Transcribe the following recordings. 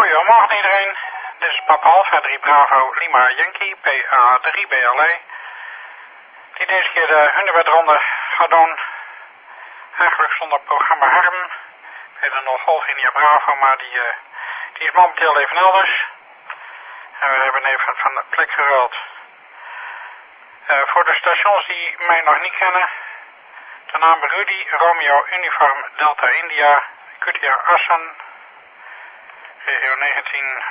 Goedemorgen iedereen. Dit is Papa Alpha 3 Bravo Lima Yankee PA3 BLA. Die deze keer de hunebedronde gaat doen. Eigenlijk zonder programma Harm. Peter nog Golf Bravo, maar die is momenteel even elders. En we hebben even van de plek geruild. Voor de stations die mij nog niet kennen. De naam Rudy Romeo Uniform Delta India QTR Assen. Regio 19.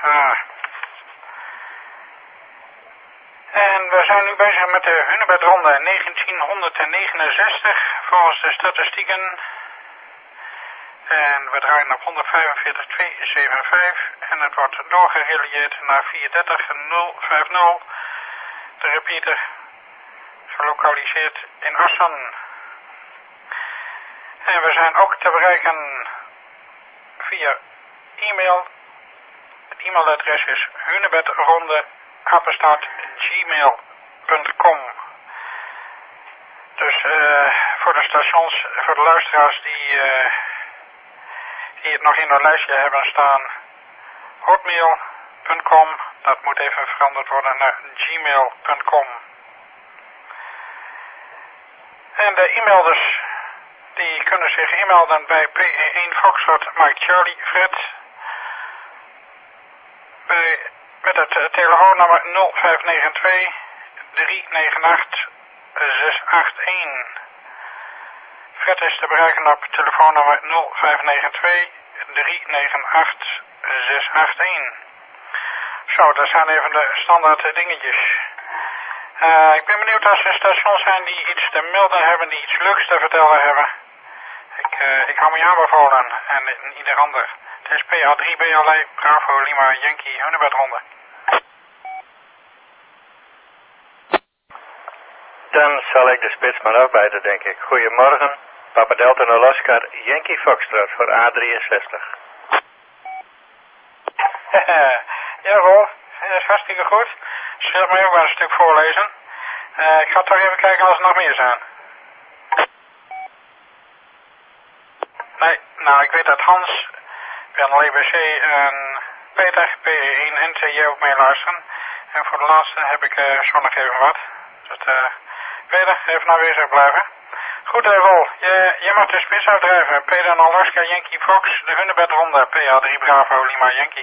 En we zijn nu bezig met de hunebedronde 1969 volgens de statistieken. En we draaien op 145.275 en het wordt doorgerelieerd naar 430.050. De repeater gelokaliseerd in Assen. En we zijn ook te bereiken via e-mail. Het e-mailadres is hunebedronde@gmail.com. Dus voor de stations, voor de luisteraars die het nog in hun lijstje hebben staan, hotmail.com, dat moet even veranderd worden naar gmail.com. En de e-mailers die kunnen zich e-melden bij PE1 Foxtrot Mike Charlie Fred. Met het telefoonnummer 0592 398 681. Fred is te bereiken op telefoonnummer 0592 398 681. Zo, dat zijn even de standaard dingetjes. Ik ben benieuwd als er stations zijn die iets te melden hebben, die iets leuks te vertellen hebben. Ik hou me aanbevolen en ieder ander. Het is PA3 BLA Bravo Lima Yankee hunebedronde. Dan zal ik de spits maar afbijten, denk ik. Goedemorgen, Papa Delta en Oscar Yankee Foxtrot voor A63. Jawel, dat is hartstikke goed. Zul mij ook wel een stuk voorlezen. Ik ga toch even kijken als er nog meer zijn. Nee, nou ik weet dat Hans, Bernal EBC en Peter, PE1 en TJ ook mee luisteren. En voor de laatste heb ik zo nog even wat. Dus Peter, even aanwezig blijven. Goed, Rol, je mag de spits uitdrijven. Peter en Alaska Yankee Fox, de hunebedronde, PA3 Bravo Lima Yankee.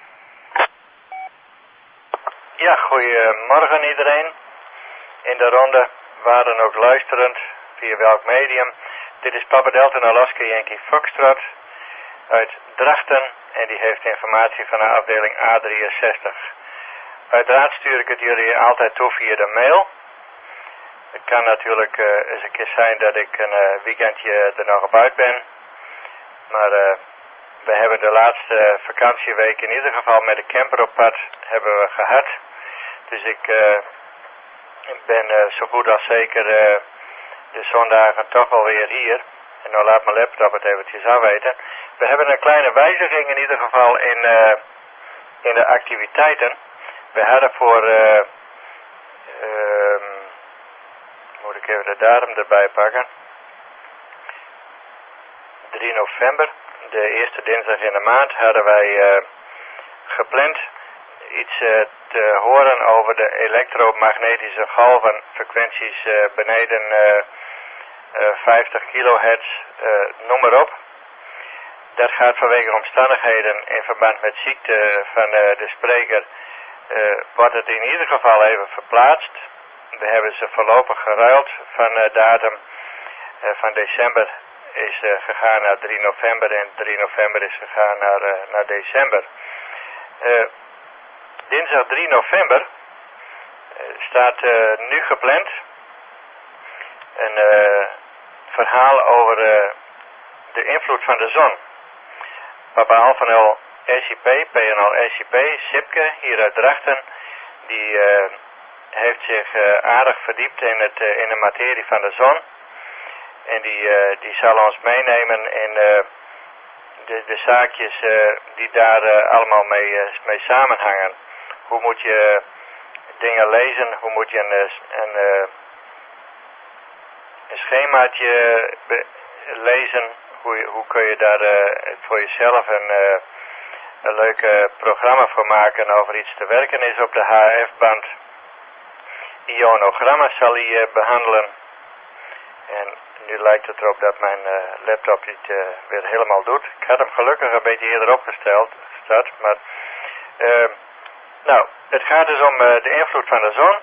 Ja, goedemorgen iedereen. In de ronde waren ook luisterend, via welk medium. Dit is Papa Delta en Alaska Yankee Foxtrot uit Drachten en die heeft informatie van de afdeling A63. Uiteraard stuur ik het jullie altijd toe via de mail. Het kan natuurlijk eens een keer zijn dat ik een weekendje er nog op uit ben. Maar we hebben de laatste vakantieweek in ieder geval met de camper op pad hebben we gehad. Dus ik ben zo goed als zeker de zondagen toch alweer hier. En nou laat mijn laptop het eventjes afweten. We hebben een kleine wijziging in ieder geval in de activiteiten. We hadden voor, moet ik even de datum erbij pakken. 3 november, de eerste dinsdag in de maand, hadden wij gepland iets te horen over de elektromagnetische golven, frequenties beneden 50 kilohertz, noem maar op. Dat gaat vanwege omstandigheden in verband met ziekte van de spreker, wordt het in ieder geval even verplaatst. We hebben ze voorlopig geruild van datum van december is gegaan naar 3 november en 3 november is gegaan naar december. Dinsdag 3 november staat nu gepland een verhaal over de invloed van de zon. Papa Alpha SIP, PNL SIP, Sipke hier uit Drachten, die heeft zich aardig verdiept in de materie van de zon. En die zal ons meenemen in de zaakjes die daar allemaal mee samenhangen. Hoe moet je dingen lezen? Hoe moet je een schemaatje lezen? Hoe kun je daar voor jezelf een leuk programma voor maken over iets te werken is op de HF-band. Ionogramma zal hij behandelen. En nu lijkt het erop dat mijn laptop dit weer helemaal doet. Ik had hem gelukkig een beetje eerder opgesteld, maar... nou, het gaat dus om de invloed van de zon.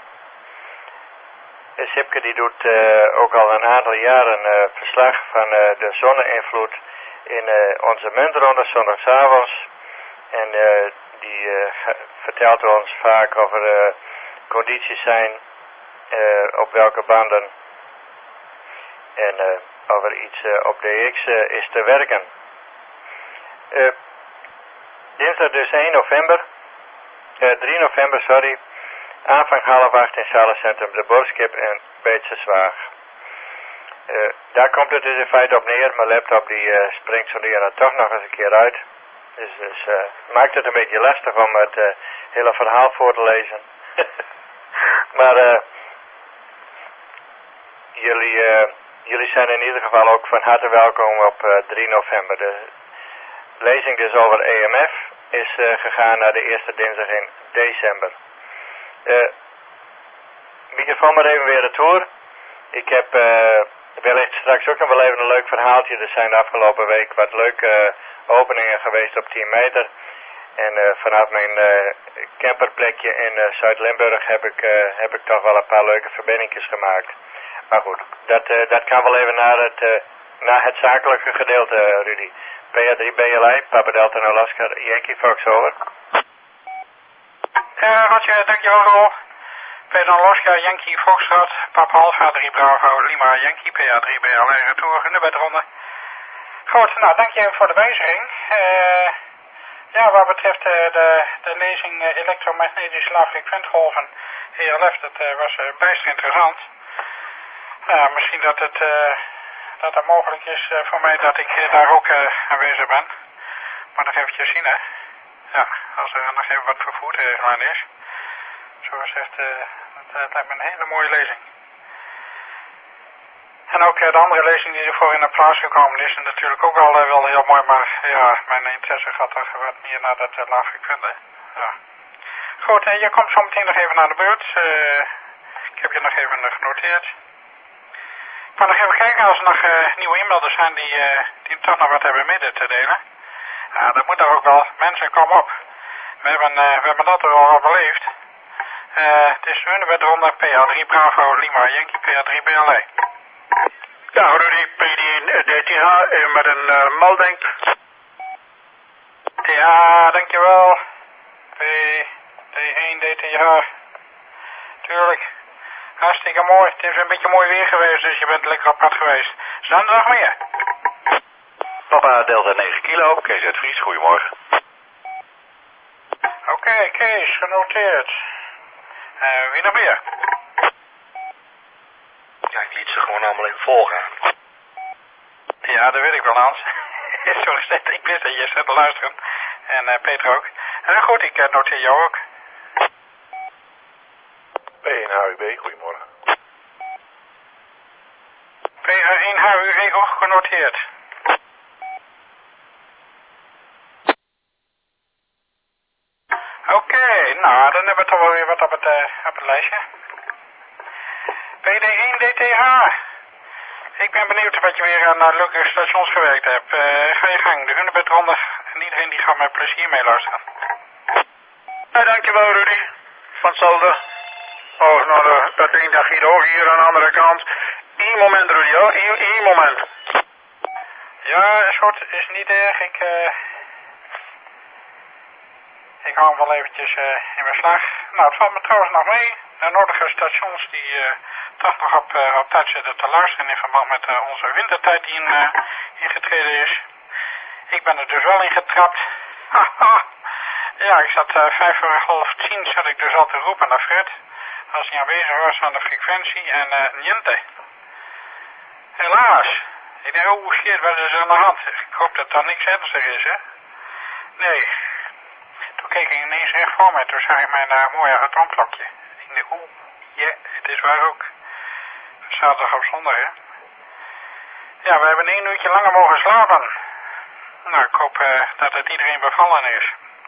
Sipke die doet ook al een aantal jaren verslag van de zonne-invloed in onze muntronde zondagavonds. En die vertelt ons vaak of er condities zijn op welke banden en of er iets op DX is te werken. Dinsdag dus 3 november, sorry. Aanvang 7:30 in Zalencentrum De Borskip en Beetse Zwaag. Daar komt het dus in feite op neer. Mijn laptop die springt zo nu en dan toch nog eens een keer uit. Dus maakt het een beetje lastig om het hele verhaal voor te lezen. Maar jullie zijn in ieder geval ook van harte welkom op 3 november. De lezing dus over EMF is gegaan naar de eerste dinsdag in december. Microfoon maar even weer retour. Ik heb wellicht straks ook nog wel even een leuk verhaaltje. Er zijn de afgelopen week wat leuke openingen geweest op 10 meter. En vanaf mijn camperplekje in Zuid-Limburg heb ik toch wel een paar leuke verbindingjes gemaakt. Maar goed, dat kan wel even naar het zakelijke gedeelte, Rudy. PA3 BLI, Papa Delta Alaska, Yankee Fox, over. Roger, dankjewel Rol. Peter Alaska, Yankee Foxtrot, Papa Alpha 3 Bravo, Lima Yankee, PA3 BLI, retour in de bedronde. Goed, nou dank je voor de wijziging. Ja, wat betreft de lezing elektromagnetische laagfrequentgolven ELF, dat was bijster interessant. Misschien dat het mogelijk is voor mij dat ik daar ook aanwezig ben. Maar nog eventjes zien, hè. Ja, als er nog even wat vervoerd aan is. Zoals zegt, het lijkt me een hele mooie lezing. En ook de andere lezing die ervoor in de plaats gekomen is natuurlijk ook wel heel mooi. Maar ja, mijn interesse gaat toch wat meer naar dat laagfrequente. Ja. Goed, je komt zo meteen nog even naar de beurt. Ik heb je nog even genoteerd. Ik ga nog even kijken als er nog nieuwe inmelders zijn die toch nog wat hebben mee te delen. Ja, dat moet er ook wel. Mensen, kom op. We hebben dat er al beleefd. Het is nu bij de ronde PA3 Bravo Lima Yankee PA3 BLA. Ja, Rudy, PD1 DTH met een melding. Ja, dankjewel. PD1 DTH. Tuurlijk. Hartstikke mooi. Het is een beetje mooi weer geweest, dus je bent lekker op pad geweest. Zaterdag meer. Papa Delta 9 kilo, Kees uit Vries, goedemorgen. Oké, Kees, genoteerd. Wie nog meer? Ja, ik liet ze gewoon allemaal even volgen. Ja, dat weet ik wel, Hans. Zo gezegd, ik wist dat je zat te luisteren. En Peter ook. Goed, ik noteer jou ook. P1 HUB, goedemorgen. PA1 HUE ook genoteerd. Oké, nou, dan hebben we toch wel weer wat op het lijstje. PD1 DTH. Ik ben benieuwd wat je weer aan leuke stations gewerkt hebt. Ga je gang, de Hunebed ronde. En iedereen die gaat met plezier meeluisteren. Ja, dankjewel Rudy. Van hetzelfde. Oh, nou, dat één dag hier aan de andere kant. Eén moment Rudy, hoor. Eén moment. Ja, is goed. Is niet erg. Ik hou hem wel eventjes in mijn slag. Nou, het valt me trouwens nog mee. De nodige stations die toch nog op tijd zitten te luisteren in verband met onze wintertijd die ingetreden is. Ik ben er dus wel in getrapt. Ja, ik zat 9:55 zat ik dus al te roepen naar Fred. Als hij aanwezig was aan de frequentie en niente. Helaas. Ik denk, oh shit, wat is er aan de hand? Ik hoop dat er niks ernstig is, hè? Nee. Toen keek ik ineens recht voor mij, toen zag ik mijn mooie atoomklokje. Ik dacht, oeh, ja, het is waar ook. Zaterdag op zondag, hè. Ja, we hebben 1 uurtje langer mogen slapen. Nou, ik hoop dat het iedereen bevallen is.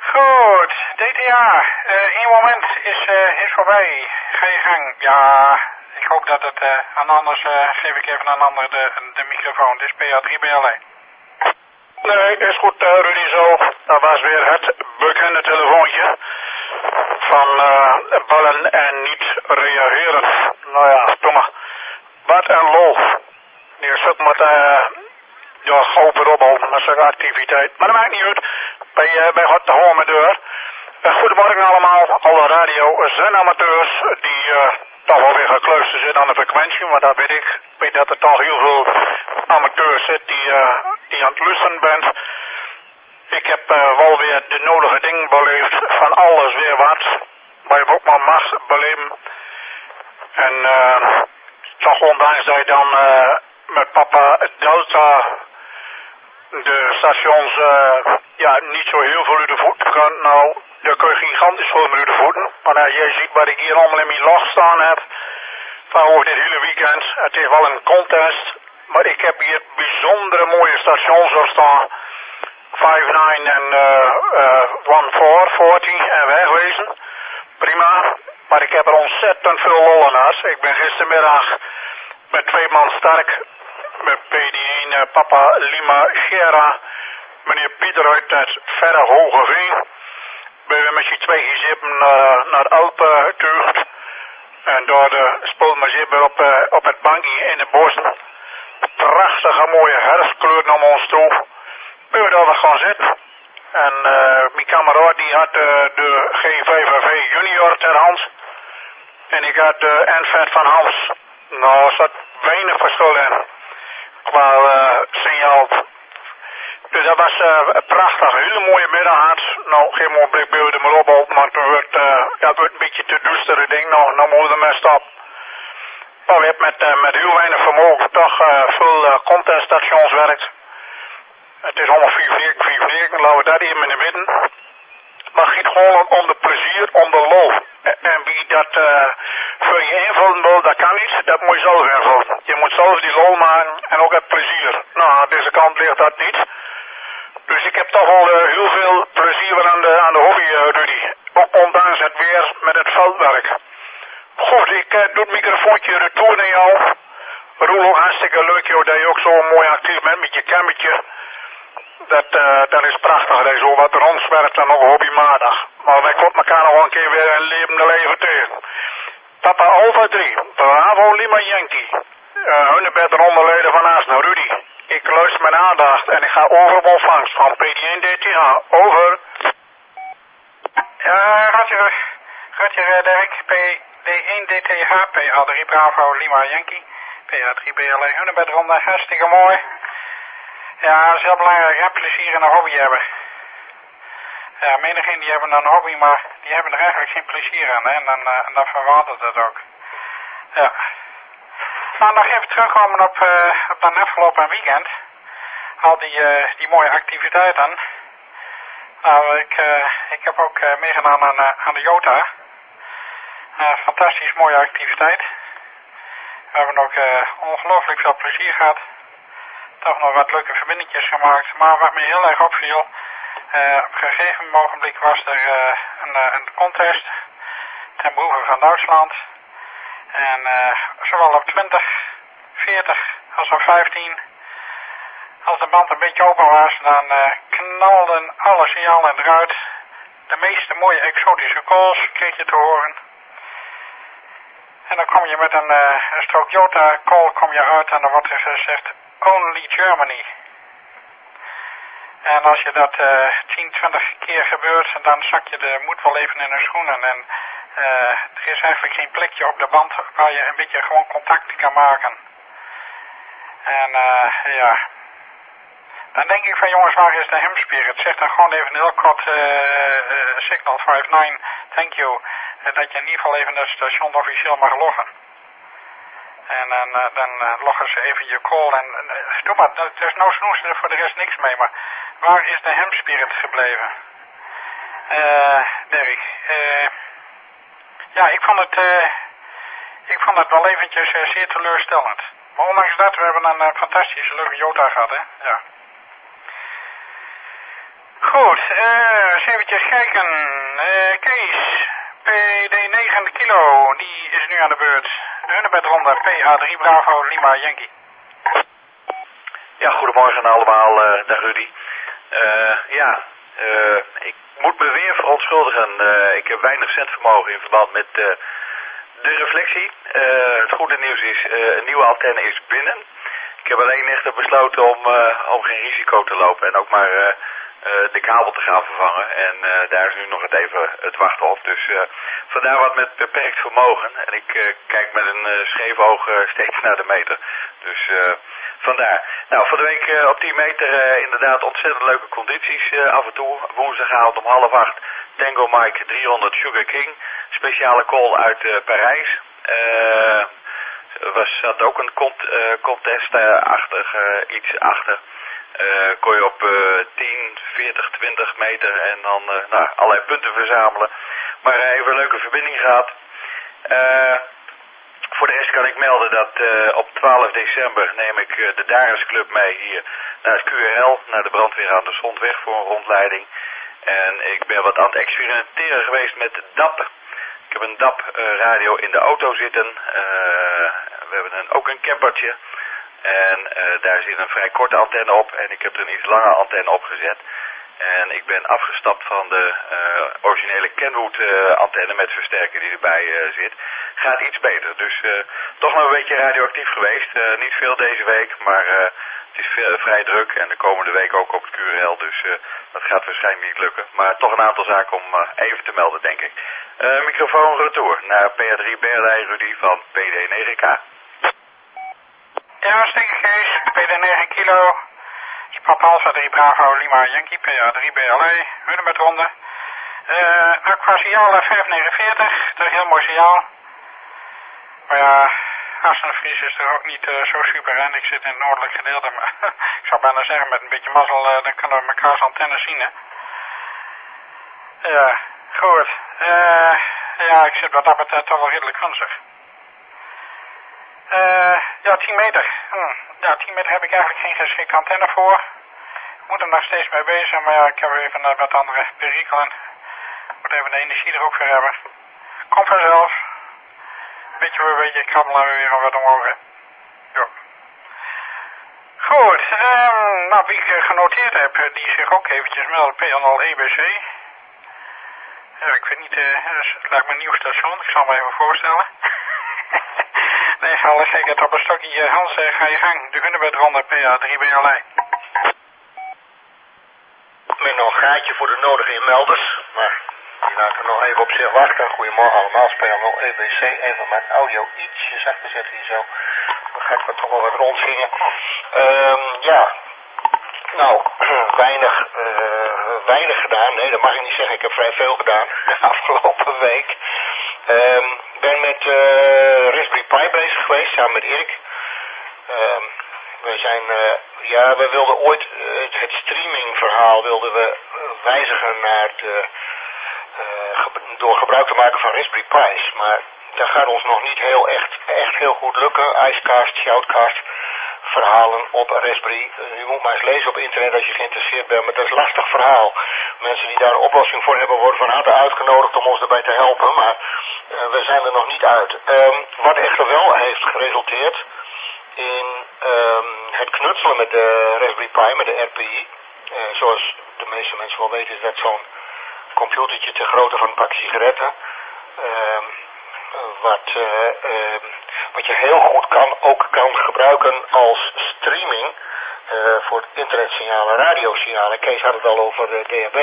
Goed, DTA. Eén moment is voorbij. Ga je gang. Ja, ik hoop dat het... en anders geef ik even aan een ander de microfoon. Dit is PA3BLE. Nee, is goed, Rudy, zo. Dat was weer het bekende telefoontje van bellen en niet reageren. Nou ja, doe maar. Wat een lol. Die zit met ja, goperrobbel met zijn activiteit. Maar dat maakt niet uit. Bij God de hoor mijn deur. Goedemorgen allemaal. Alle radio-zendamateurs die toch wel weer gekluisterd zitten aan de frequentie. Maar dat weet ik. Ik weet dat er toch heel veel amateurs zitten die aan het luisteren bent. Ik heb wel weer de nodige dingen beleefd. Van alles weer wat. Maar je ook maar mag beleven. En toch ondanks dat je dan met papa Delta de stations ja, niet zo heel veel uit de voeten kan. Nou, daar kun je gigantisch veel meer uit de voeten. Maar jij ziet wat ik hier allemaal in mijn log staan heb. Van over dit hele weekend. Het is wel een contest. Maar ik heb hier bijzondere mooie stations op staan. 59 en 1440 en wegwezen. Prima. Maar ik heb er ontzettend veel lol aan gehad. Ik ben gistermiddag met 2 man sterk. Met PD1 Papa Lima Gera. Meneer Pieter uit het verre Hogeveen. Ben we met z'n 2 gezippen naar Alpen getuigd. En daar speelden we zitten op het bankje in de bossen. Prachtige mooie herfstkleuren om ons toe. Ben we daar nog gaan zitten. En mijn kameraad die had de G5V Junior ter hand. En ik had de NVET van Hans. Nou, er zat weinig verschil in. Qua signaal. Dus dat was prachtig. Een hele mooie middag had. Nou, geen ogenblik beelden me op, maar het werd een beetje te duistere ding. Nou moeten we maar stop. Maar we hebben met heel weinig vermogen toch veel conteststations werkt. Het is allemaal 4 weken, laten we dat even in de midden. Maar het gaat gewoon om de plezier, om de lol. En wie dat voor je invullen wil, dat kan niet. Dat moet je zelf invullen. Je moet zelf die lol maken en ook het plezier. Nou, aan deze kant ligt dat niet. Dus ik heb toch wel heel veel plezier aan de hobby, Rudy. Ook ondanks het weer met het veldwerk. Goed, ik doe het microfoontje retour naar jou. Roel, hartstikke leuk joh, dat je ook zo mooi actief bent met je kammetje. Dat is prachtig, dat je zo wat rondzwerft en nog hobbymatig. Maar wij komen elkaar nog een keer weer een levende leven tegen. Papa Alpha 3, Bravo Lima Yankee. Hun bed onderleden van Asno, Rudy. Ik luister met aandacht en ik ga over op ontvangst van PD1 DTH. Over. Ja, Roger Dirk, PD1 DTH, PA3 Bravo Lima Yankee, PA3BLE Hunnebedronde, hartstikke mooi. Ja, dat is heel belangrijk, hè, plezier in een hobby hebben. Ja, menigeen die hebben een hobby, maar die hebben er eigenlijk geen plezier aan, hè, en dan verwatert het ook. Ja. Nou, nog even terugkomen op dat afgelopen weekend. Al die mooie activiteiten. Nou, ik heb ook meegedaan aan de Jota. Fantastisch mooie activiteit. We hebben ook ongelooflijk veel plezier gehad. Toch nog wat leuke verbindingjes gemaakt. Maar wat me heel erg opviel, op een gegeven ogenblik was er een contest ten behoeve van Duitsland. En zowel op 20, 40 als op 15, als de band een beetje open was, dan knalden alle signalen eruit. De meeste mooie exotische calls kreeg je te horen. En dan kom je met een strook Jota call kom je uit en dan wordt er gezegd Only Germany. En als je dat 10, 20 keer gebeurt, dan zak je de moed wel even in de schoenen. En er is eigenlijk geen plekje op de band waar je een beetje gewoon contact kan maken. En ja, dan denk ik van jongens, waar is de Hemspirit? Zeg dan gewoon even heel kort Signal 59, thank you. Dat je in ieder geval even het station officieel mag loggen. En dan loggen ze even je call en doe maar, er is no snoes, er voor de rest niks mee, maar waar is de Hemspirit gebleven? Dirk, ja, ik vond het wel eventjes zeer teleurstellend. Maar ondanks dat, we hebben een fantastische leuke Jota gehad, hè? Ja. Goed. Goed, eens eventjes kijken. Kees, PD9 kilo, die is nu aan de beurt. Hunebedronde, PA3 Bravo, Lima Yankee. Ja, goedemorgen allemaal, dag Rudy. Ik moet me weer verontschuldigen. Ik heb weinig centvermogen in verband met de reflectie. Het goede nieuws is, een nieuwe antenne is binnen. Ik heb alleen echter besloten om geen risico te lopen en ook maar de kabel te gaan vervangen. En daar is nu nog even het wachten op. Dus vandaar wat met beperkt vermogen. En ik kijk met een scheef oog steeds naar de meter. Dus vandaar. Nou, van de week op 10 meter inderdaad ontzettend leuke condities af en toe. Woensdagavond om 7:30 Tango Mike 300 Sugar King. Speciale call uit Parijs. Zat ook een contest-achtig iets achter. Kon je op 10, 40, 20 meter en dan allerlei punten verzamelen. Maar even een leuke verbinding gehad. Voor de rest kan ik melden dat op 12 december neem ik de Daris Club mee hier naar het QRL, naar de brandweer aan de Zondweg voor een rondleiding. En ik ben wat aan het experimenteren geweest met DAP. Ik heb een DAP-radio in de auto zitten. We hebben ook een campertje. En daar zit een vrij korte antenne op. En ik heb er een iets lange antenne op gezet. En ik ben afgestapt van de originele Kenwood antenne met versterker die erbij zit. Gaat iets beter. Dus toch nog een beetje radioactief geweest. Niet veel deze week, maar het is vrij druk. En de komende week ook op het QRL. Dus dat gaat waarschijnlijk niet lukken. Maar toch een aantal zaken om even te melden, denk ik. Microfoon retour naar PA3 Berlijn Rudy van PD9K. Ja, hartstikke Kees, PD9 kilo. Papa Alpha 3 Bravo Lima Yankee, PA3 BLA, Hunebedronde. Qua signaal 549, dat is een heel mooi signaal. Maar ja, Assenfries is er ook niet zo super en ik zit in het noordelijk gedeelte. Maar ik zou bijna zeggen, met een beetje mazzel, dan kunnen we mekaars antennes zien, hè. Ja, goed. Ja, ik zit wat dat betreft toch wel redelijk gunstig. Ja, 10 meter. Ja, 10 meter heb ik eigenlijk geen geschikte antenne voor. Ik moet er nog steeds mee bezig, maar ja, ik heb even wat andere perikelen. Ik moet even de energie er ook voor hebben. Komt vanzelf. Beetje voor beetje krabbelen we weer al wat omhoog, hè. Ja. Goed, nou, wie ik genoteerd heb, die zich ook eventjes meldt, P0 EBC. Ja, ik weet niet, het lijkt me een nieuw station, ik zal me even voorstellen. Nee, alle gekheid op een stokje. Hans, ga je gang. De Hunebedronde PA3 BLA. Met nog een gaatje voor de nodige inmelders, maar die laten nog even op zich wachten. Goedemorgen allemaal, Speel0 EBC. Even mijn audio ietsje zachter zetten hier zo. Dan ga ik er toch wel wat rondzingen. Weinig gedaan. Nee, dat mag ik niet zeggen. Ik heb vrij veel gedaan de afgelopen week. Ben met Raspberry Pi bezig geweest, samen met Erik. We wilden ooit het streamingverhaal wijzigen naar door gebruik te maken van Raspberry Pi's. Maar dat gaat ons nog niet echt heel goed lukken. Icecast, Shoutcast verhalen op Raspberry. Je moet maar eens lezen op internet als je geïnteresseerd bent, maar dat is een lastig verhaal. Mensen die daar een oplossing voor hebben worden van harte uitgenodigd om ons daarbij te helpen, maar we zijn er nog niet uit. Wat echter wel heeft geresulteerd in het knutselen met de Raspberry Pi, met de RPI. Zoals de meeste mensen wel weten is dat zo'n computertje ter grootte van een pak sigaretten. Wat je heel goed kan gebruiken als streaming voor internetsignalen, radiosignalen. Kees had het al over DHB.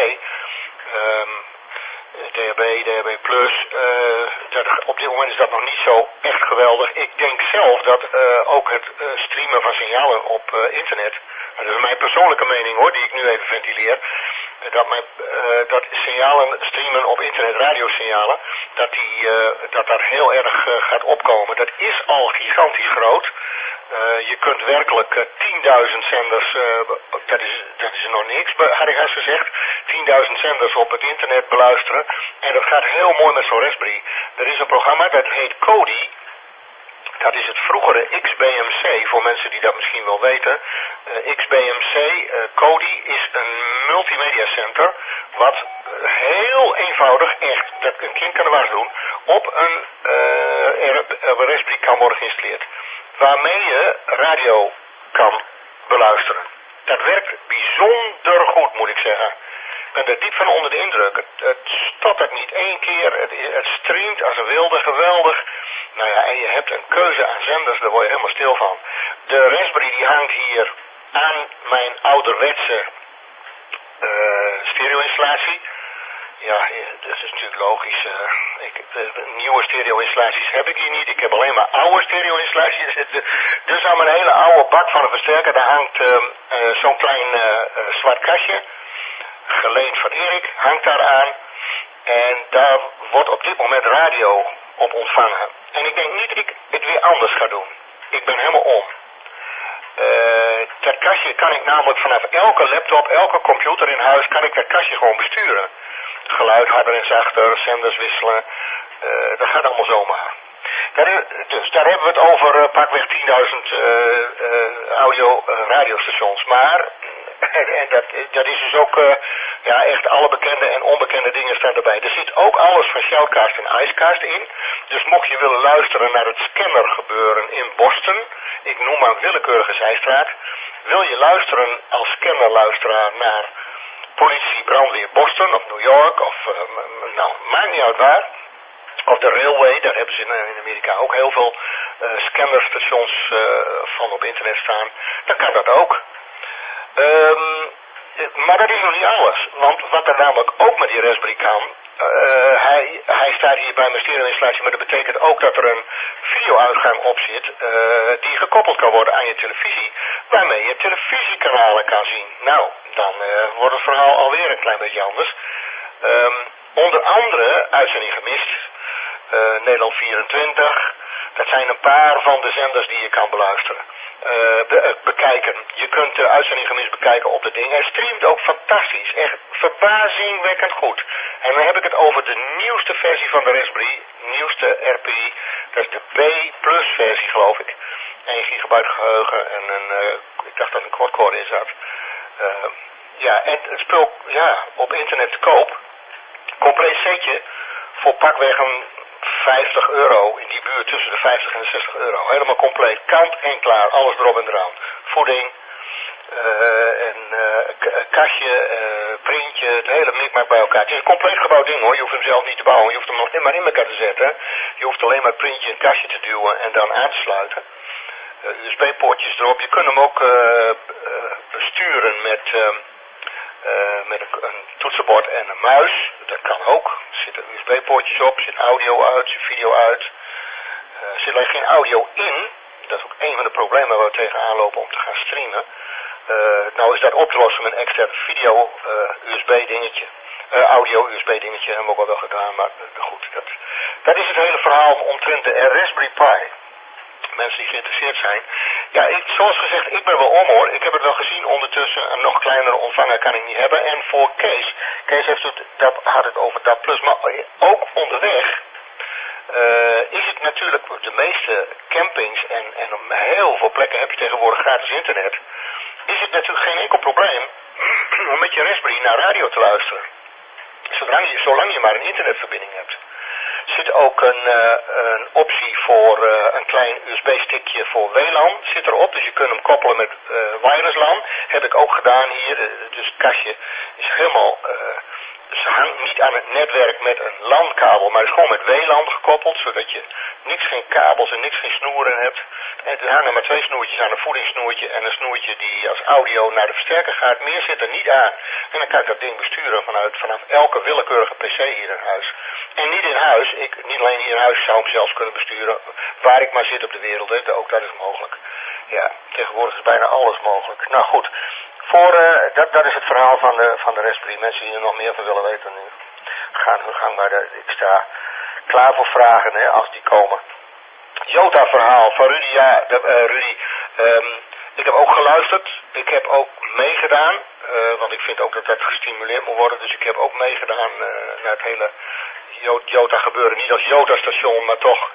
DHB+. Op dit moment is dat nog niet zo echt geweldig. Ik denk zelf dat ook het streamen van signalen op internet, dat is mijn persoonlijke mening hoor, die ik nu even ventileer, dat signalen streamen op internet, radiosignalen, dat dat heel erg gaat opkomen. Dat is al gigantisch groot. Je kunt werkelijk 10.000 zenders, dat is nog niks, had ik gezegd, 10.000 zenders op het internet beluisteren. En dat gaat heel mooi met zo'n Raspberry. Er is een programma dat heet Kodi. Dat is het vroegere XBMC, voor mensen die dat misschien wel weten. XBMC, Cody, is een multimedia center wat heel eenvoudig, echt, dat een kind kan er wat doen, op een Raspberry kan worden geïnstalleerd. Waarmee je radio kan beluisteren. Dat werkt bijzonder goed, moet ik zeggen. Ik ben er diep van onder de indruk. Het stottert niet één keer. Het streamt als een wilde, geweldig. Nou ja, en je hebt een keuze aan zenders, daar word je helemaal stil van. De Raspberry die hangt hier aan mijn ouderwetse stereo-installatie. Ja, dat is natuurlijk logisch. Nieuwe stereo-installaties heb ik hier niet. Ik heb alleen maar oude stereo-installaties. Dus aan mijn hele oude bak van een versterker, daar hangt zo'n klein zwart kastje. Geleend van Erik, hangt daar aan. En daar wordt op dit moment radio op ontvangen. En ik denk niet dat ik het weer anders ga doen. Ik ben helemaal om. Dat kastje kan ik namelijk vanaf elke laptop, elke computer in huis, kan ik dat kastje gewoon besturen. Geluid harder en zachter, zenders wisselen. Dat gaat allemaal zomaar. Dus daar hebben we het over pakweg 10.000 audio radiostations. Maar, en dat is dus ook, ja, echt alle bekende en onbekende dingen staan erbij. Er zit ook alles van Shoutcast en Icecast in. Dus mocht je willen luisteren naar het scannergebeuren in Boston, ik noem maar een willekeurige zijstraat. Wil je luisteren als scannerluisteraar naar politie, brandweer Boston of New York of, nou, maakt niet uit waar. Of de Railway, daar hebben ze in Amerika ook heel veel scannerstations van op internet staan. Dan kan dat ook. Maar dat is nog niet alles. Want wat er namelijk ook met die Raspberry kan, hij staat hier bij mijn stereo-installatie, maar dat betekent ook dat er een video-uitgang op zit die gekoppeld kan worden aan je televisie, waarmee je televisiekanalen kan zien. Nou, dan wordt het verhaal alweer een klein beetje anders. Onder andere uitzending gemist, Nederland 24, dat zijn een paar van de zenders die je kan beluisteren. Bekijken. Je kunt de uitzending gemist bekijken op de ding. Hij streamt ook fantastisch. Echt verbazingwekkend goed. En dan heb ik het over de nieuwste versie van de Raspberry. Nieuwste RPI. Dat is de B+ versie, geloof ik. 1 gigabyte geheugen en ik dacht dat een quad-core in zat. Ja, en het spul, ja, op internet te koop. Compleet setje voor pakweg een €50 in die buurt tussen de 50 en de €60. Helemaal compleet, kant en klaar, alles erop en eraan. Voeding, kastje, printje, het hele mikmak bij elkaar. Het is een compleet gebouwd ding hoor, je hoeft hem zelf niet te bouwen, je hoeft hem alleen maar in elkaar te zetten. Je hoeft alleen maar het printje in het kastje te duwen en dan aan te sluiten. USB-poortjes erop, je kunt hem ook besturen met een toetsenbord en een muis. Dat kan ook. Er zitten USB-poortjes op, er zit audio uit, er zit video uit. Er zit alleen geen audio in. Dat is ook een van de problemen waar we tegenaan lopen om te gaan streamen. Nou is dat op te lossen met een extern video USB dingetje. Audio USB dingetje hebben we ook wel gedaan, maar goed. Dat is het hele verhaal omtrent de Raspberry Pi. Mensen die geïnteresseerd zijn. Ja, zoals gezegd, ik ben wel om hoor. Ik heb het wel gezien ondertussen. Een nog kleinere ontvanger kan ik niet hebben. En voor Kees had het over dat plus. Maar ook onderweg is het natuurlijk, de meeste campings en op heel veel plekken heb je tegenwoordig gratis internet. Is het natuurlijk geen enkel probleem om met je Raspberry naar radio te luisteren. Zolang je maar een internetverbinding hebt. Er zit ook een optie voor een klein USB-stickje voor WLAN zit erop. Dus je kunt hem koppelen met wireless LAN. Heb ik ook gedaan hier. Dus het kastje is helemaal... Ze hangt niet aan het netwerk met een LAN-kabel, maar is gewoon met WLAN gekoppeld, zodat je geen kabels en geen snoeren hebt. En er hangen maar 2 snoertjes aan, een voedingssnoertje en een snoertje die als audio naar de versterker gaat. Meer zit er niet aan. En dan kan ik dat ding besturen vanaf elke willekeurige PC hier in huis. En niet in huis, niet alleen hier in huis zou ik hem zelfs kunnen besturen, waar ik maar zit op de wereld. Hè. Ook dat is mogelijk. Ja, tegenwoordig is bijna alles mogelijk. Nou goed. Dat is het verhaal van de Raspberry. Mensen die er nog meer van willen weten nu, gaan hun gang maar. Ik sta klaar voor vragen hè, als die komen. Jota-verhaal van Rudy. Ja, Rudy. Ik heb ook geluisterd. Ik heb ook meegedaan. Want ik vind ook dat dat gestimuleerd moet worden. Dus ik heb ook meegedaan naar het hele Jota gebeuren. Niet als Jota-station, maar toch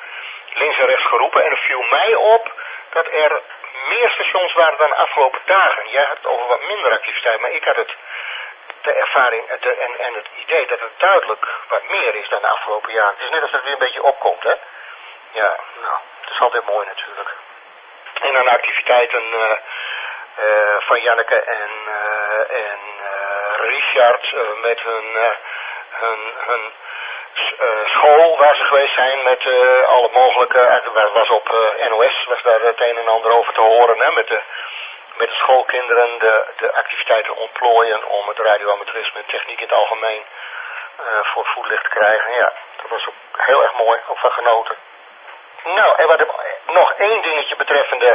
links en rechts geroepen. En er viel mij op dat er meer stations waren dan de afgelopen dagen. Jij had het over wat minder activiteit, maar ik had de ervaring en het idee dat het duidelijk wat meer is dan de afgelopen jaren. Het is net als het weer een beetje opkomt, hè? Ja, nou, dat is altijd mooi natuurlijk. En dan activiteiten van Janneke en Richard met hun school waar ze geweest zijn met alle mogelijke, was op NOS, was daar het een en ander over te horen, hè, met de schoolkinderen de activiteiten ontplooien om het radioamateurisme en techniek in het algemeen voor het voetlicht te krijgen. Ja, dat was ook heel erg mooi, ook van genoten. Nou, en nog één dingetje betreffende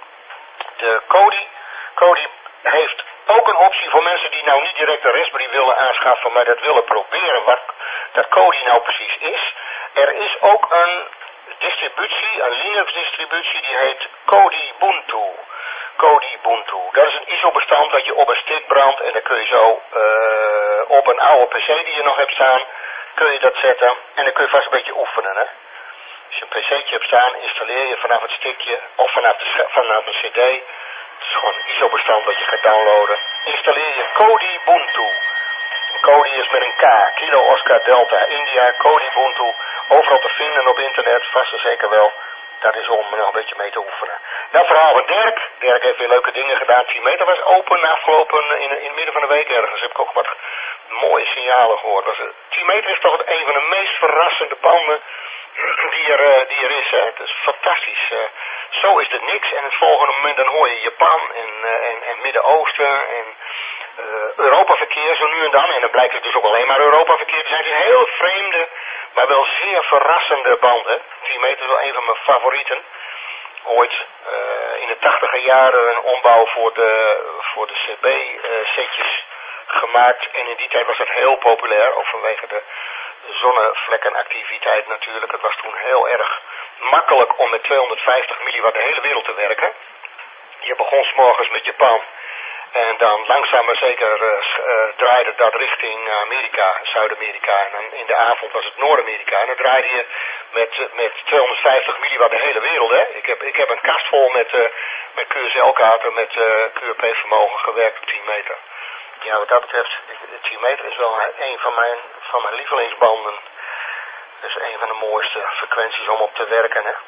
de Kodi. Kodi heeft ook een optie voor mensen die nou niet direct een Raspberry willen aanschaffen, maar dat willen proberen wat dat Kodi nou precies is. Er is ook een distributie, een Linux distributie, die heet Kodi Ubuntu. Kodi Ubuntu. Dat is een ISO-bestand dat je op een stick brandt en dan kun je zo op een oude PC die je nog hebt staan, kun je dat zetten en dan kun je vast een beetje oefenen, hè. Als je een pc'tje hebt staan, installeer je vanaf het stickje of vanaf een cd. Het is gewoon een ISO-bestand wat je gaat downloaden. Installeer je Kodi Ubuntu. Kodi is met een K. Kilo Oscar Delta India. Kodi Ubuntu. Overal te vinden op internet, vast en zeker wel. Dat is om nog een beetje mee te oefenen. Nou, verhaal van Dirk. Dirk heeft weer leuke dingen gedaan. 10 meter was open afgelopen in het midden van de week ergens. Heb ik ook wat mooie signalen gehoord. 10 meter is toch een van de meest verrassende banden die er is. Hè? Het is fantastisch. Zo is er niks. En het volgende moment dan hoor je Japan en Midden-Oosten en Europa-verkeer zo nu en dan. En dan blijkt het dus ook alleen maar Europa-verkeer te zijn. Het is een heel vreemde, maar wel zeer verrassende band. Hè? 10 meter is wel een van mijn favorieten. Ooit in de 80e jaren een ombouw voor de CB-setjes gemaakt. En in die tijd was dat heel populair, ook vanwege de zonnevlekkenactiviteit natuurlijk. Het was toen heel erg makkelijk om met 250 milliwatt de hele wereld te werken. Je begon 's morgens met Japan. En dan langzaam maar zeker draaide dat richting Amerika, Zuid-Amerika. En dan in de avond was het Noord-Amerika. En dan draaide je met 250 milliwatt de hele wereld. Hè? Ik heb een kast vol met QSL-kaarten met QRP-vermogen gewerkt op 10 meter. Ja, wat dat betreft, 10 meter is wel een van mijn lievelingsbanden. Dat is een van de mooiste frequenties om op te werken, hè.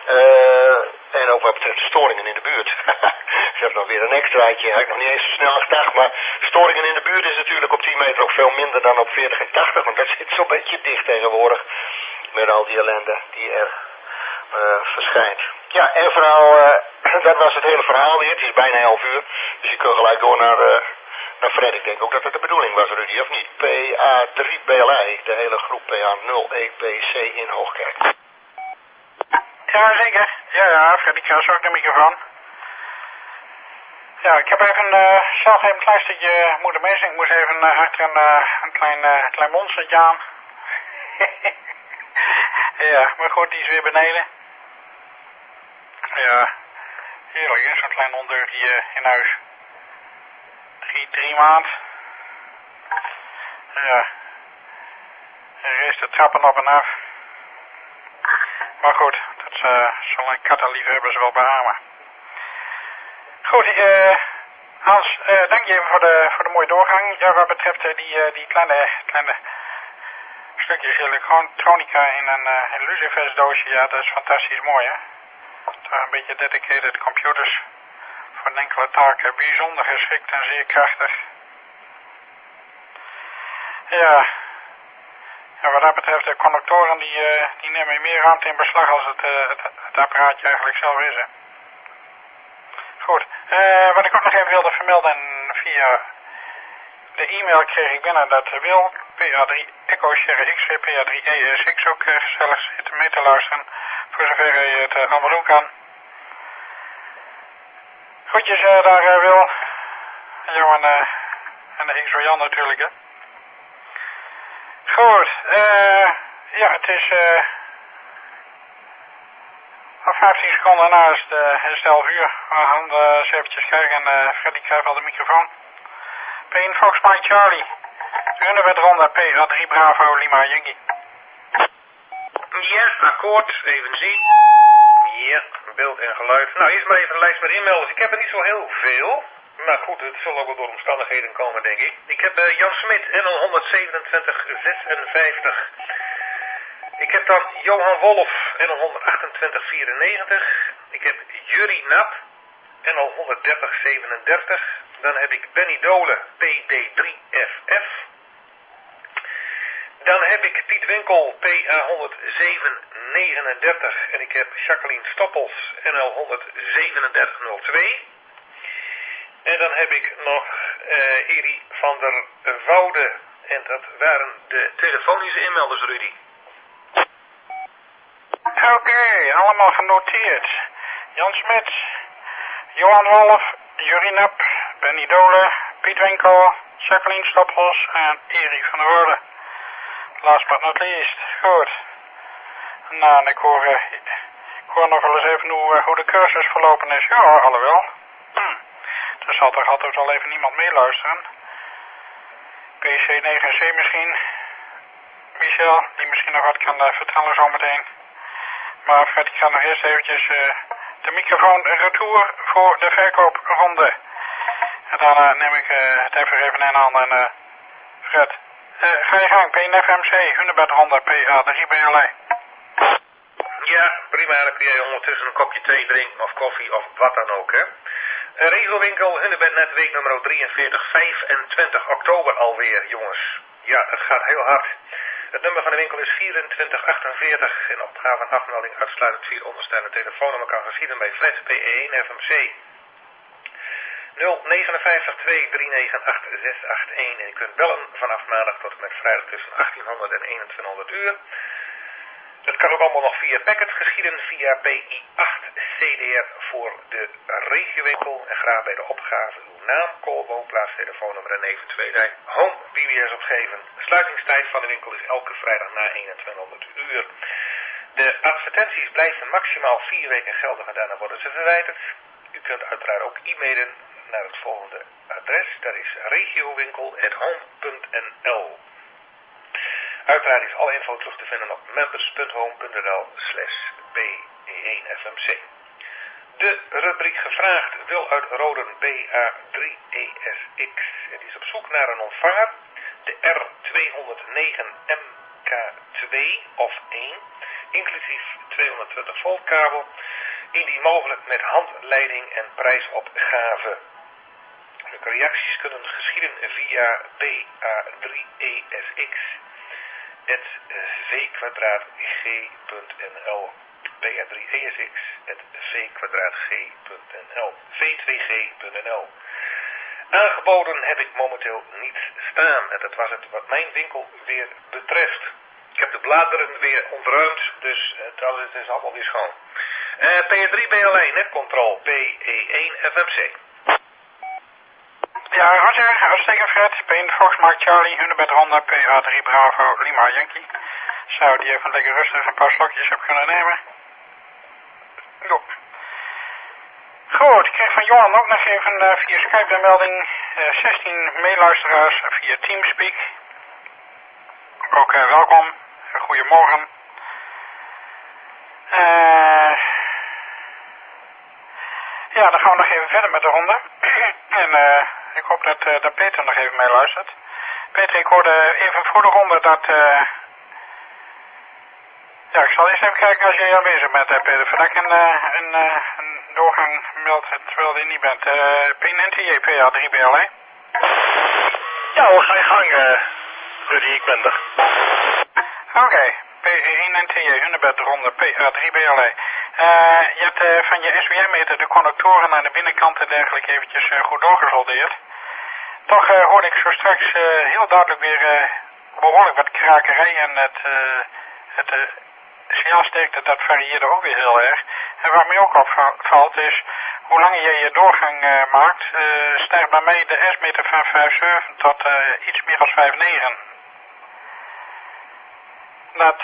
En ook wat betreft storingen in de buurt. Ik heb nog weer een extraatje, had ik nog niet eens zo snel gedacht, maar storingen in de buurt is natuurlijk op 10 meter ook veel minder dan op 40 en 80, want dat zit zo'n beetje dicht tegenwoordig met al die ellende die er verschijnt. Ja, en vooral, dat was het hele verhaal weer. Het is bijna 11 uur, dus je kunt gelijk door naar Fred. Ik denk ook dat het de bedoeling was, Rudy, of niet? PA3BLI, de hele groep PA0EBC in Hoogkerk. Ja, zeker. Ja, Freddy Kras ook de microfoon. Ja, ik heb even zelf even een klein stukje moeten missen. Ik moest even achter een klein monstertje aan. Ja, maar goed, die is weer beneden. Ja, heerlijk hè, zo'n klein ondeugdje in huis. 3 maand. Ja. Er is de trappen op en af. Maar goed, dat zullen kattenliefhebbers wel beamen. Goed, Hans, dank je even voor de mooie doorgang. Ja, wat betreft die kleine stukjes elektronica in een Lucifers doosje, ja, dat is fantastisch mooi, hè. Toch een beetje dedicated computers voor een enkele taken, bijzonder geschikt en zeer krachtig. Ja. Ja, wat dat betreft, de conductoren die nemen meer ruimte in beslag als het apparaatje eigenlijk zelf is. Hè. Goed, wat ik ook nog even wilde vermelden via de e-mail kreeg ik binnen dat Wil, PA3 Echo Sierra X, PA3 ESX ook gezellig zit mee te luisteren, voor zover hij het allemaal doen kan. Groetjes daar Wil, en jou en de XO Jan natuurlijk hè. Goed, ja, het is 15 seconden na is het 11 uur. We gaan eens eventjes kijken en Freddy krijgt al de microfoon. P1 Fox Mike Charlie. Runderwet ronde PA3 Bravo Lima Yankee. Ja, akkoord. Even zien. Ja, beeld en geluid. Nou, eerst maar even een lijst met inmelders. Ik heb er niet zo heel veel. Maar goed, het zal ook wel door omstandigheden komen, denk ik. Ik heb Jan Smit, NL 12756. Ik heb dan Johan Wolf, NL 12894. Ik heb Jurie Nap, NL 13037. Dan heb ik Benny Dolen, PD3FF. Dan heb ik Piet Winkel, PA 10739. En ik heb Jacqueline Stoppels, NL 13702. En dan heb ik nog Eri van der Woude. En dat waren de telefonische inmelders, Rudy. Oké, allemaal genoteerd. Jan Smit, Johan Wolf, Jurie Nap, Benny Dolen, Piet Winkel, Jacqueline Stoppels en Eri van der Woude. Last but not least. Goed. Nou, en ik hoor nog wel eens even hoe de cursus verlopen is. Ja, alhoewel. Er zal toch altijd wel even niemand meeluisteren. PC9C misschien. Michel, die misschien nog wat kan vertellen zometeen. Maar Fred, ik ga nog eerst eventjes de microfoon retour voor de verkoopronde. En daarna neem ik het even in handen en Fred, ga je gang. PNFMC, Hunebed Honda, PA3 BLE. Ja, prima. Dan kun jij ondertussen een kopje thee drinken of koffie of wat dan ook, hè. Regelwinkel Hunebed net week nummer 43, 25 oktober alweer, jongens. Ja, het gaat heel hard. Het nummer van de winkel is 2448 en opgave en afmelding uitsluitend 4 onderstaande telefoonnummer kan geschieden bij Fred PE1 FMC 059 239 8681 en je kunt bellen vanaf maandag tot en met vrijdag tussen 1800 en 2100 uur. Het kan ook allemaal nog via packet geschieden, via PI8 CDR voor de regiowinkel. En graag bij de opgave uw naam, call, woonplaats, telefoonnummer en eventuele home BBS opgeven. De sluitingstijd van de winkel is elke vrijdag na 2100 uur. De advertenties blijven maximaal 4 weken geldig en daarna worden ze verwijderd. U kunt uiteraard ook e-mailen naar het volgende adres. Dat is regiowinkel@home.nl. Uiteraard is alle info terug te vinden op members.home.nl/BE1FMC. De rubriek gevraagd wil uit Roden BA3ESX. Het is op zoek naar een ontvanger, de R209MK2 of 1, inclusief 220 volt kabel, indien mogelijk met handleiding en prijsopgave. De reacties kunnen geschieden via BA3ESX@v2g.nl. BA3ESX@v2g.nl. v2g.nl. Aangeboden heb ik momenteel niet staan en dat was het wat mijn winkel weer betreft. Ik heb de bladeren weer ontruimd, dus het is allemaal weer schoon. P3 BLE, netcontrol, PE1 FMC. Ja, Roger, uitstekend Fred. PN Fox Mark Charlie, Hunebed Honda, PA3 Bravo, Lima Yankee. Zou die even lekker rustig een paar slokjes heb kunnen nemen? Jo. Goed, ik kreeg van Johan ook nog even via Skype de melding. 16 meeluisteraars via Teamspeak. Ook welkom. Goedemorgen. Ja, dan gaan we nog even verder met de ronde. En ik hoop dat Peter nog even meeluistert. Peter, ik hoorde even voor de ronde dat... Ja, ik zal eerst even kijken als jij aanwezig bent, Peter. Voordat ik een doorgang meld terwijl je niet bent. PNNTJ, PA3 BLE. Ja hoor, ga je gang, Rudy, ik ben er. Oké, P1NTJ, Hunebed Ronde, PA3 BLE. Je hebt van je SWM-meter de connectoren aan de binnenkant en dergelijke eventjes goed doorgesoldeerd. Toch hoorde ik zo straks heel duidelijk weer behoorlijk wat krakerij en het signaalsterkte dat varieerde ook weer heel erg. En wat mij ook opvalt is, hoe langer je je doorgang maakt, stijgt bij mij de S-meter van 5,7 tot iets meer dan 5,9. Dat,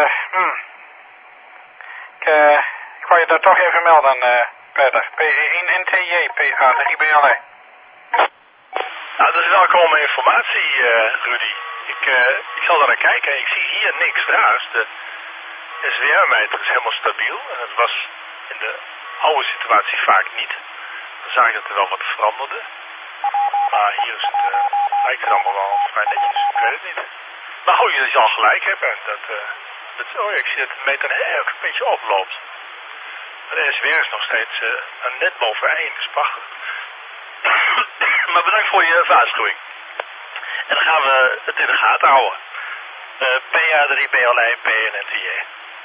ik wou je daar toch even melden, Peter. P1NTJ, PA3 BLE. Nou, dat is welkome informatie, Rudy. Ik zal daar naar kijken. Ik zie hier niks raars. SWR-meter is helemaal stabiel. En het was in de oude situatie vaak niet. Dan zag ik dat er wel wat veranderde. Maar hier is het, lijkt het allemaal wel vrij netjes. Ik weet het niet. Maar goed, je zal gelijk hebben. Ik zie dat de meter een heel beetje oploopt. De SWR is nog steeds net boven 1. Dat is prachtig. Maar bedankt voor je waarschuwing. En dan gaan we het in de gaten houden. PA3, BLI, PNNTJ.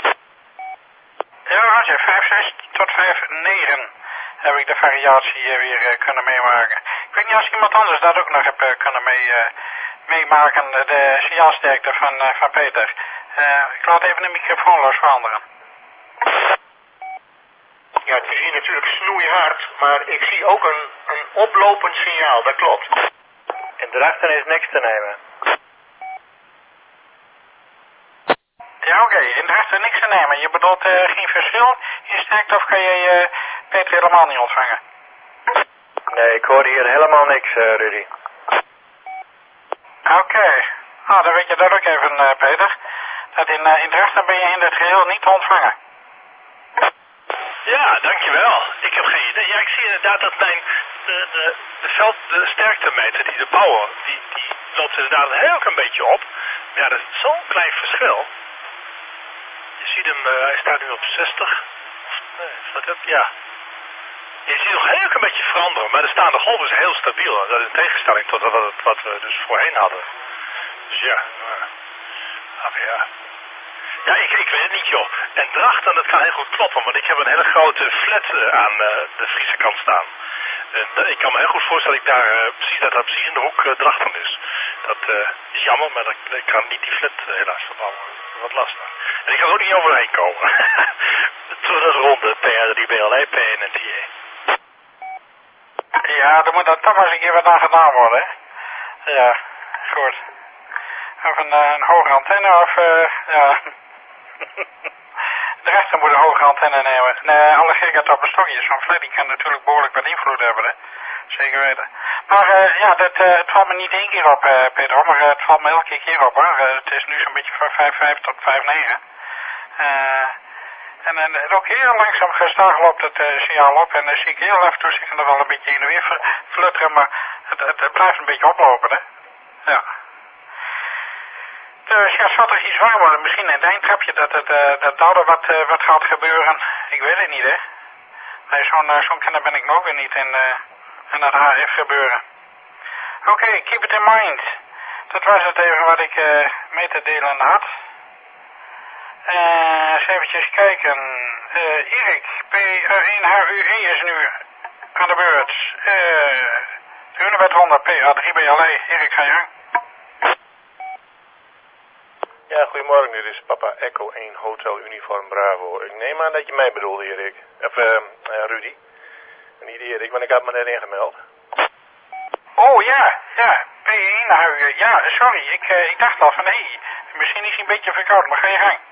Ja, Roger, 5.6 tot 5.9 heb ik de variatie weer kunnen meemaken. Ik weet niet als iemand anders dat ook nog heb kunnen meemaken, de signaalsterkte van Peter. Ik laat even de microfoon los veranderen. Ja, het is hier natuurlijk snoeihard, maar ik zie ook een oplopend signaal, dat klopt. En daarachter is niks te nemen. Ja, oké. In de rest niks te nemen. Je bedoelt geen verschil in sterkte of kan je Peter helemaal niet ontvangen? Nee, ik hoorde hier helemaal niks, Rudy. Oké. Nou, dan weet je dat ook even, Peter. Dat in de rest ben je in het geheel niet te ontvangen. Ja, dankjewel. Ik heb geen idee. Ja, ik zie inderdaad dat de sterktemeter die de bouwen, die loopt inderdaad heel een beetje op. Ja, dat is zo'n klein verschil. Je ziet hem, hij staat nu op 60. Nee, wat heb je? Ja. Je ziet nog heel een beetje veranderen, maar de staande golf is heel stabiel. Dat is in tegenstelling tot wat we dus voorheen hadden. Dus ja, ja. Ja, ik weet het niet, joh. En Drachten, dat kan heel goed kloppen, want ik heb een hele grote flat aan de Friese kant staan. En ik kan me heel goed voorstellen dat ik daar precies in de hoek Drachten is. Dat is jammer, maar ik kan niet die flat helaas verbouwen. Wat lastig. En ik kan er ook niet overheen komen. Terug naar de ronde, PR3, BLI, PNNTJ. Ja, er moet dan toch maar eens een keer wat aan gedaan worden, hè? Ja, goed. Of een hoge antenne of, ja... De rechter moet een hoge antenne nemen. Nee, alle gekheid op een stokje. Zo'n flat die kan natuurlijk behoorlijk wat invloed hebben, hè. Zeker weten. Maar ja, het valt me niet één keer op, Peter, maar het valt me elke keer op, hoor. Het is nu zo'n beetje van 5.5 tot 5.9. En ook heel langzaam gestaag loopt het signaal op. En dan zie ik heel af en toe zich er wel een beetje heen en weer flutteren, maar het blijft een beetje oplopen, hè. Ja. Dus ja, het zal toch iets warm worden. Misschien in het eindtrapje dat er wat gaat gebeuren. Ik weet het niet, hè. Nee, zo'n kenner ben ik nog weer niet in het HF gebeuren. Oké, keep it in mind. Dat was het even wat ik mee te delen had. Eens eventjes kijken. Erik, PR1HUE is nu aan de beurt. De Unibet 100, PA3 BLE. Erik, ga je gang. Ja, goedemorgen. Dit is Papa Echo 1 Hotel Uniform Bravo. Ik neem aan dat je mij bedoelde, Erik. Of Rudy. Niet Erik, want ik had me net ingemeld. Oh ja, P1 HUE. Ja, sorry. Ik dacht al van hé, misschien is hij een beetje verkouden, maar ga je gang.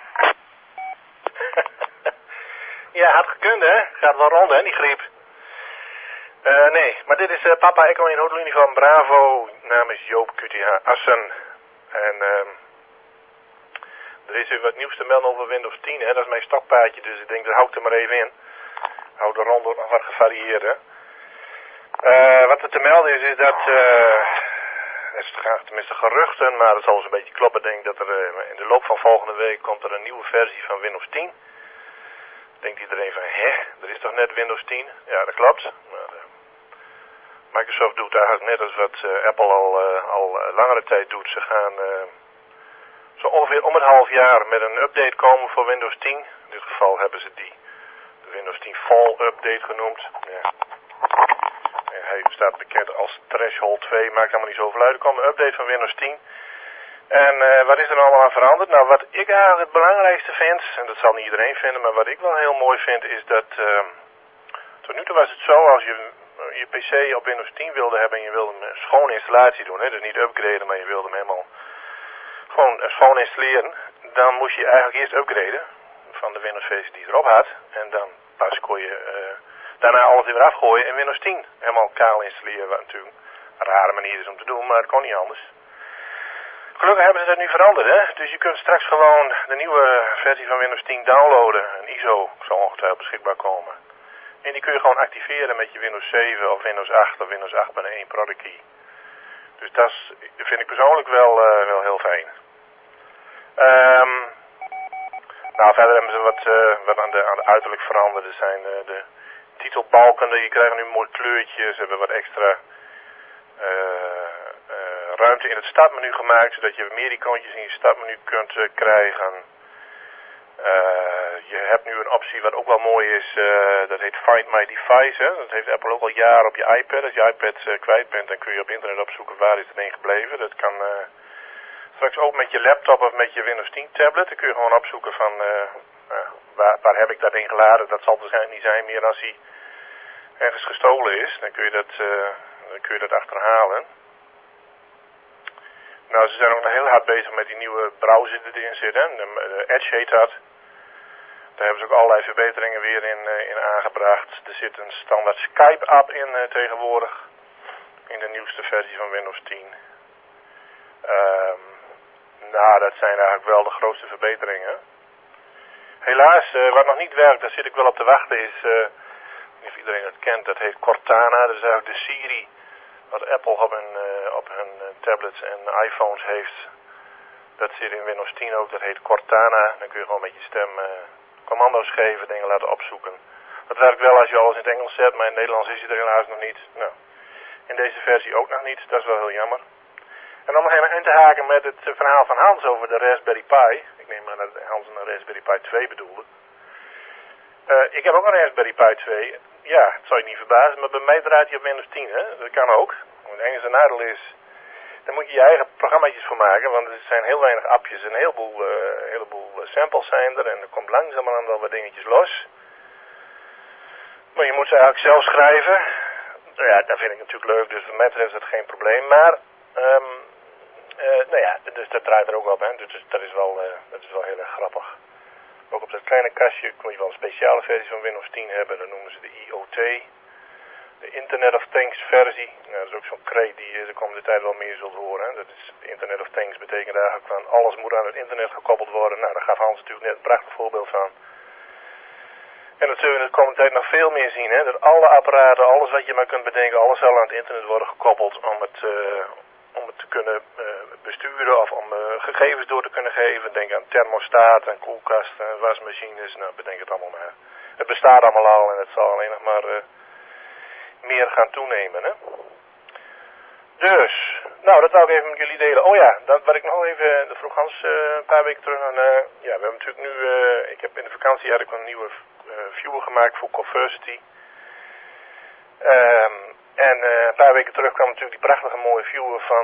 Ja, had gekund, hè? Gaat wel rond, hè, die griep. Nee, maar dit is Papa Echo 1 Hotel Uniform Bravo. Naam is Joop QTH Assen. En er is weer wat nieuws te melden over Windows 10, hè. Dat is mijn stokpaardje, dus ik denk dat hou ik er maar even in. Hou de rond nog wat gevarieerd, hè. Wat er te melden is dat, het gaat tenminste geruchten, maar het zal eens een beetje kloppen. Ik denk dat er in de loop van volgende week komt er een nieuwe versie van Windows 10. Denkt iedereen van, er is toch net Windows 10? Ja, dat klopt. Maar, Microsoft doet eigenlijk net als wat Apple al langere tijd doet. Ze gaan zo ongeveer om het half jaar met een update komen voor Windows 10. In dit geval hebben ze de Windows 10 Fall Update genoemd. Ja. Hij staat bekend als Threshold 2, maakt allemaal niet zoveel uit. Er komt een update van Windows 10. En wat is er allemaal aan veranderd? Nou, wat ik eigenlijk het belangrijkste vind, en dat zal niet iedereen vinden, maar wat ik wel heel mooi vind, is dat tot nu toe was het zo, als je je PC op Windows 10 wilde hebben en je wilde een schone installatie doen, hè, dus niet upgraden, maar je wilde hem helemaal gewoon schoon installeren, dan moest je eigenlijk eerst upgraden van de Windows versie die erop had. En dan pas kon je daarna alles weer afgooien en Windows 10 helemaal kaal installeren, wat natuurlijk een rare manier is om te doen, maar het kon niet anders. Gelukkig hebben ze dat nu veranderd, hè. Dus je kunt straks gewoon de nieuwe versie van Windows 10 downloaden. Een ISO zal ongetwijfeld beschikbaar komen. En die kun je gewoon activeren met je Windows 7 of Windows 8 of Windows 8.1 Product Key. Dus dat vind ik persoonlijk wel heel fijn. Nou, verder hebben ze wat aan de uiterlijk veranderd. Er zijn de titelbalken, die krijgen nu mooi kleurtjes. Ze hebben wat extra ruimte in het startmenu gemaakt, zodat je meer icoontjes in je startmenu kunt krijgen. Je hebt nu een optie wat ook wel mooi is, dat heet Find My Device. Hè? Dat heeft Apple ook al jaren op je iPad. Als je iPad kwijt bent, dan kun je op internet opzoeken waar is het heen gebleven. Dat kan straks ook met je laptop of met je Windows 10 tablet. Dan kun je gewoon opzoeken van waar heb ik dat in geladen. Dat zal waarschijnlijk niet zijn meer als hij ergens gestolen is. Dan kun je dat achterhalen. Nou, ze zijn ook nog heel hard bezig met die nieuwe browser die erin zit. Hè? De Edge heet dat. Daar hebben ze ook allerlei verbeteringen weer in aangebracht. Er zit een standaard Skype-app in tegenwoordig. In de nieuwste versie van Windows 10. Nou, dat zijn eigenlijk wel de grootste verbeteringen. Helaas, wat nog niet werkt, daar zit ik wel op te wachten, is... ik weet niet of iedereen het kent, dat heet Cortana. Dat is eigenlijk de Siri wat Apple op hun tablets en iPhones heeft. Dat zit in Windows 10 ook, dat heet Cortana. Dan kun je gewoon met je stem commando's geven, dingen laten opzoeken. Dat werkt wel als je alles in het Engels zet, maar in het Nederlands is hij er helaas nog niet. Nou, in deze versie ook nog niet, dat is wel heel jammer. En om nog even in te haken met het verhaal van Hans over de Raspberry Pi. Ik neem aan dat Hans een Raspberry Pi 2 bedoelde. Ik heb ook een Raspberry Pi 2. Ja, het zou je niet verbazen, maar bij mij draait hij op Windows 10, hè. Dat kan ook. Het enige nadeel is, daar moet je je eigen programmaatjes voor maken, want er zijn heel weinig appjes en een heleboel samples zijn er. En er komt langzamerhand wel wat dingetjes los. Maar je moet ze eigenlijk zelf schrijven. Ja, dat vind ik natuurlijk leuk, dus voor mij betreft is dat geen probleem. Maar... nou ja, dus dat draait er ook op, hè. Dus dat is wel heel erg grappig. Ook op dat kleine kastje kun je wel een speciale versie van Windows 10 hebben. Dat noemen ze de IoT. De Internet of Things versie. Nou, dat is ook zo'n kreet die je de komende tijd wel meer zult horen. Hè. Dat is Internet of Things betekent eigenlijk van alles moet aan het internet gekoppeld worden. Nou, daar gaf Hans natuurlijk net een prachtig voorbeeld van. En dat zullen we de komende tijd nog veel meer zien. Hè. Dat alle apparaten, alles wat je maar kunt bedenken, alles zal aan het internet worden gekoppeld om het te kunnen besturen of om gegevens door te kunnen geven. Denk aan thermostaten, koelkasten, wasmachines, nou bedenk het allemaal maar. Het bestaat allemaal al en het zal alleen nog maar meer gaan toenemen. Hè? Dus, nou dat wou ik even met jullie delen. Oh ja, wat ik nog even, dat vroeg Hans een paar weken terug aan, ja we hebben natuurlijk nu, ik heb in de vakantie had ik een nieuwe viewer gemaakt voor Conversity. En een paar weken terug kwam natuurlijk die prachtige mooie viewer van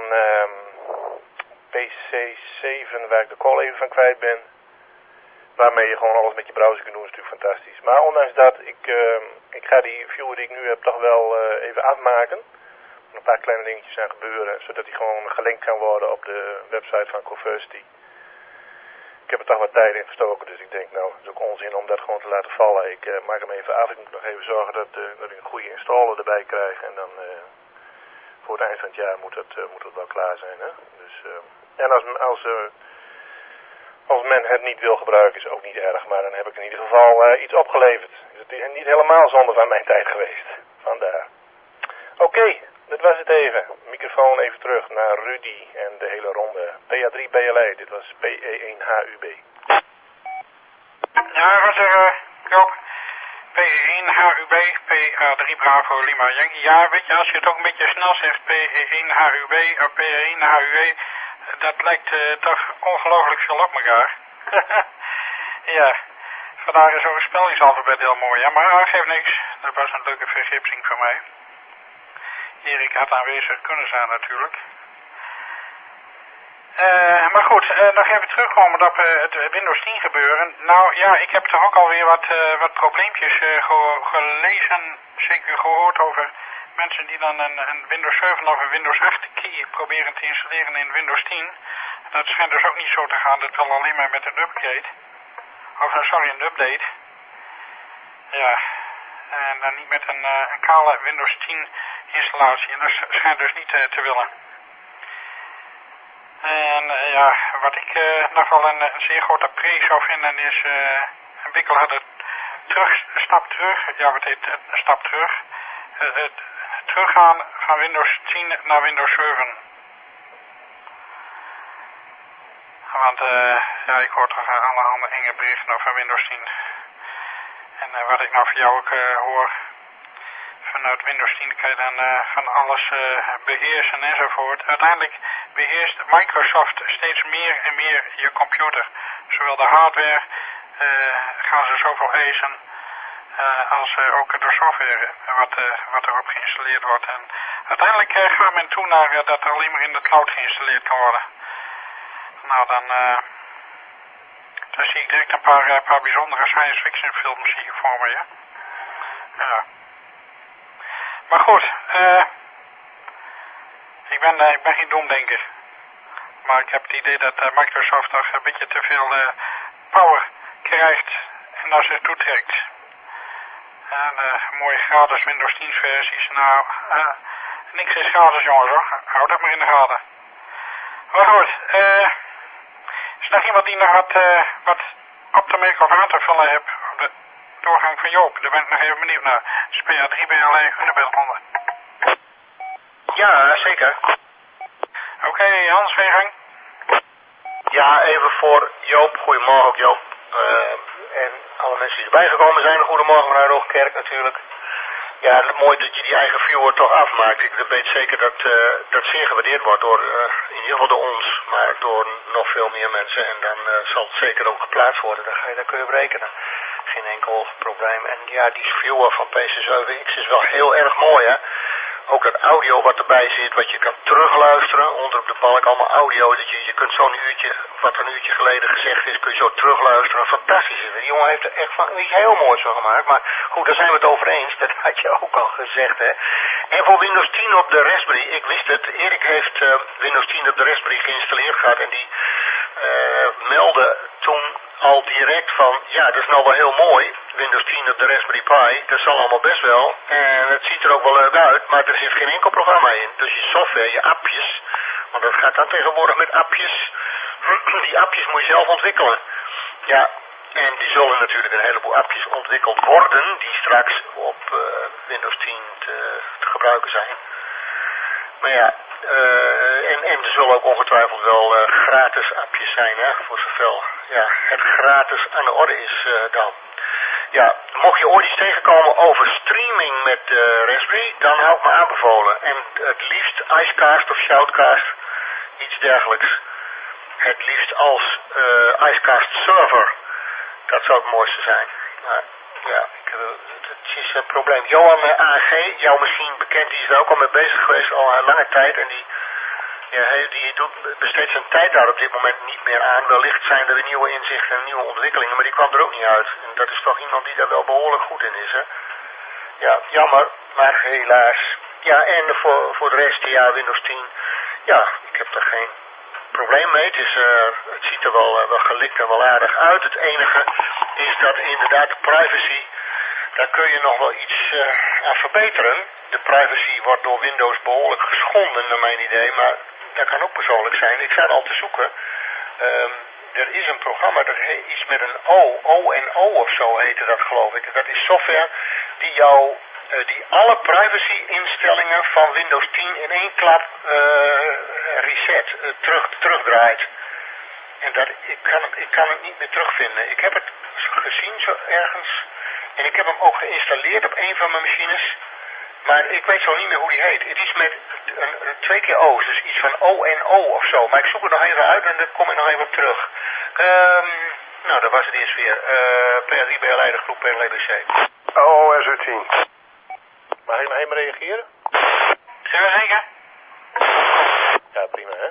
PC7, waar ik de call even van kwijt ben. Waarmee je gewoon alles met je browser kunt doen, is natuurlijk fantastisch. Maar ondanks dat, ik ga die viewer die ik nu heb toch wel even afmaken. Een paar kleine dingetjes aan gebeuren, zodat die gewoon gelinkt kan worden op de website van Conversity. Ik heb er toch wat tijd in gestoken, dus ik denk nou, het is ook onzin om dat gewoon te laten vallen. Ik maak hem even af, ik moet nog even zorgen dat ik een goede installer erbij krijg. En dan voor het eind van het jaar moet het wel klaar zijn. Hè? Dus, en als men het niet wil gebruiken is ook niet erg, maar dan heb ik in ieder geval iets opgeleverd. Is het niet helemaal zonde van mijn tijd geweest. Vandaar. Oké, dat was het even. Microfoon even terug naar Rudy en de hele ronde. PA3BLE, dit was PE1HUB. Ja, ik wil zeggen, Joop, PE1HUB, PA3 Bravo Lima Yankee. Ja, weet je, als je het ook een beetje snel zegt, PE1HUB of PE1HUE, dat lijkt toch ongelooflijk veel op elkaar. Ja, vandaar is zo'n spellingsalfabet heel mooi, ja, maar geeft niks. Dat was een leuke vergipsing voor mij. Erik had aanwezig kunnen zijn natuurlijk. Maar goed, nog even terugkomen op het Windows 10 gebeuren. Nou ja, ik heb toch ook alweer wat probleempjes gelezen, zeker gehoord over mensen die dan een Windows 7 of een Windows 8 key proberen te installeren in Windows 10. Dat schijnt dus ook niet zo te gaan, dat wil alleen maar met een upgrade. Of sorry, een update. Ja, en dan niet met een kale Windows 10 installatie. En dat schijnt dus niet te willen. En ja, wat ik nog wel een zeer grote pre zou vinden is, Wikkel had het stap terug, ja wat heet een stap terug, het teruggaan van Windows 10 naar Windows 7. Want ja, ik hoor toch allerhande enge berichten over Windows 10. En wat ik nou van jou ook hoor, vanuit Windows 10 kan je dan van alles beheersen enzovoort. Uiteindelijk beheerst Microsoft steeds meer en meer je computer. Zowel de hardware gaan ze zoveel eisen als ook de software wat erop geïnstalleerd wordt. En uiteindelijk gaat men toe naar dat er alleen maar in de cloud geïnstalleerd kan worden. Nou dan zie ik direct een paar bijzondere science fiction films hier voor me, ja. Ja. Maar goed, ik ben geen domdenker. Maar ik heb het idee dat Microsoft toch een beetje te veel power krijgt en naar zich toe trekt. En mooie gratis Windows 10 versies. Nou, niks is gratis jongens hoor. Hou dat maar in de gaten. Maar goed, is er nog iemand die nog wat op te merken of aan te vullen heeft op de doorgang van Joop? Daar ben ik nog even benieuwd naar. SPA 3 BLE Hunebedronde. Ja, zeker. Oké, Hans, ga je gang. Ja, even voor Joop. Goedemorgen ook Joop. En alle mensen die erbij gekomen zijn. Goedemorgen vanuit Hoogkerk natuurlijk. Ja, mooi dat je die eigen viewer toch afmaakt. Ik weet zeker dat dat zeer gewaardeerd wordt door, in ieder geval door ons, maar door nog veel meer mensen. En dan zal het zeker ook geplaatst worden. Daar kun je op rekenen. Geen enkel probleem. En ja, die viewer van PC7X is wel heel erg mooi, hè. Ook dat audio wat erbij zit, wat je kan terugluisteren. Onder op de balk allemaal audio. Dat je kunt zo'n uurtje, wat een uurtje geleden gezegd is, kun je zo terugluisteren. Fantastisch. Die jongen heeft er echt van iets heel moois van gemaakt. Maar goed, daar zijn we het over eens. Dat had je ook al gezegd, hè. En voor Windows 10 op de Raspberry, ik wist het. Erik heeft Windows 10 op de Raspberry geïnstalleerd gehad. En die meldde toen al direct van, ja, dat is nou wel heel mooi. Windows 10 op de Raspberry Pi, dat zal allemaal best wel. En het ziet er ook wel leuk uit, maar er zit geen enkel programma in. Dus je software, je appjes, want dat gaat dan tegenwoordig met appjes. Die appjes moet je zelf ontwikkelen. Ja, en die zullen natuurlijk een heleboel appjes ontwikkeld worden, die straks op Windows 10 te gebruiken zijn. Maar ja, en er zullen ook ongetwijfeld wel gratis appjes zijn, hè, voor zoveel het gratis aan de orde is dan. Ja, mocht je ooit iets tegenkomen over streaming met Raspberry, dan hou ik me aanbevolen. En het liefst Icecast of Shoutcast, iets dergelijks. Het liefst als Icecast server. Dat zou het mooiste zijn. Maar ja, het is een probleem. Johan AG, jou misschien bekend, die is er ook al mee bezig geweest al een lange tijd. En die besteedt zijn tijd daar op dit moment niet meer aan. Wellicht zijn er weer nieuwe inzichten en nieuwe ontwikkelingen, maar die kwam er ook niet uit. En dat is toch iemand die daar wel behoorlijk goed in is, hè. Ja, jammer, maar helaas. Ja, en voor de rest, ja, Windows 10. Ja, ik heb er geen probleem mee. Het ziet er wel gelikt en wel aardig uit. Het enige is dat inderdaad de privacy, daar kun je nog wel iets aan verbeteren. De privacy wordt door Windows behoorlijk geschonden, naar mijn idee, maar dat kan ook persoonlijk zijn. Ik zat al te zoeken. Er is een programma, dat heet iets met een O en O of zo heette dat, geloof ik. Dat is software die alle privacy instellingen van Windows 10 in één klap reset, terugdraait. En ik kan het niet meer terugvinden. Ik heb het gezien zo ergens. En ik heb hem ook geïnstalleerd op een van mijn machines. Maar ik weet zo niet meer hoe die heet. Het is met 2 keer O's, dus iets van O en O of zo. Maar ik zoek het nog even uit en daar kom ik nog even op terug. Nou, dat was het eerst weer. PRI BLE, groep PLBC. OSU10. Mag ik nog even reageren? Ja, zeker. Ja, prima, hè.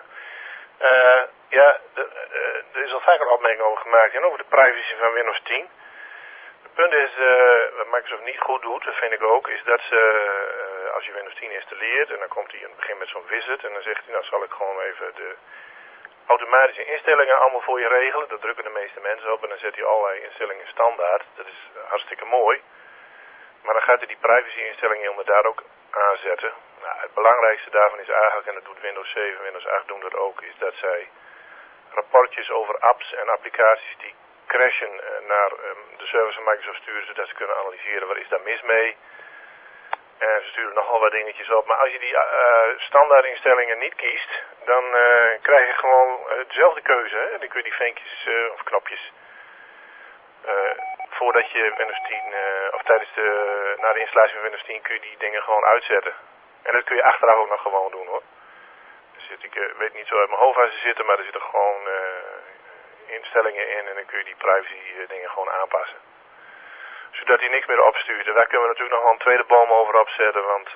Er is al vaker opmerking over gemaakt en over de privacy van Windows 10. Het punt is, wat Microsoft niet goed doet, dat vind ik ook, is dat ze, als je Windows 10 installeert en dan komt hij in het begin met zo'n visit en dan zegt hij, nou zal ik gewoon even de automatische instellingen allemaal voor je regelen. Dat drukken de meeste mensen op en dan zet hij allerlei instellingen standaard. Dat is hartstikke mooi. Maar dan gaat hij die privacy instellingen inderdaad ook aanzetten. Nou, het belangrijkste daarvan is eigenlijk, en dat doet Windows 7, Windows 8 doen dat ook, is dat zij rapportjes over apps en applicaties die crashen naar de servers van Microsoft sturen, zodat ze kunnen analyseren wat is daar mis mee. En ze sturen nogal wat dingetjes op. Maar als je die standaard instellingen niet kiest, dan krijg je gewoon dezelfde keuze. Hè? Dan kun je die vinkjes of knopjes voordat je Windows 10, of na de installatie van Windows 10 kun je die dingen gewoon uitzetten. En dat kun je achteraf ook nog gewoon doen hoor. Ik weet niet zo uit mijn hoofd waar ze zitten, maar er zitten gewoon instellingen in en dan kun je die privacy dingen gewoon aanpassen. Zodat hij niks meer opstuurt. En daar kunnen we natuurlijk nog wel een tweede boom over opzetten, want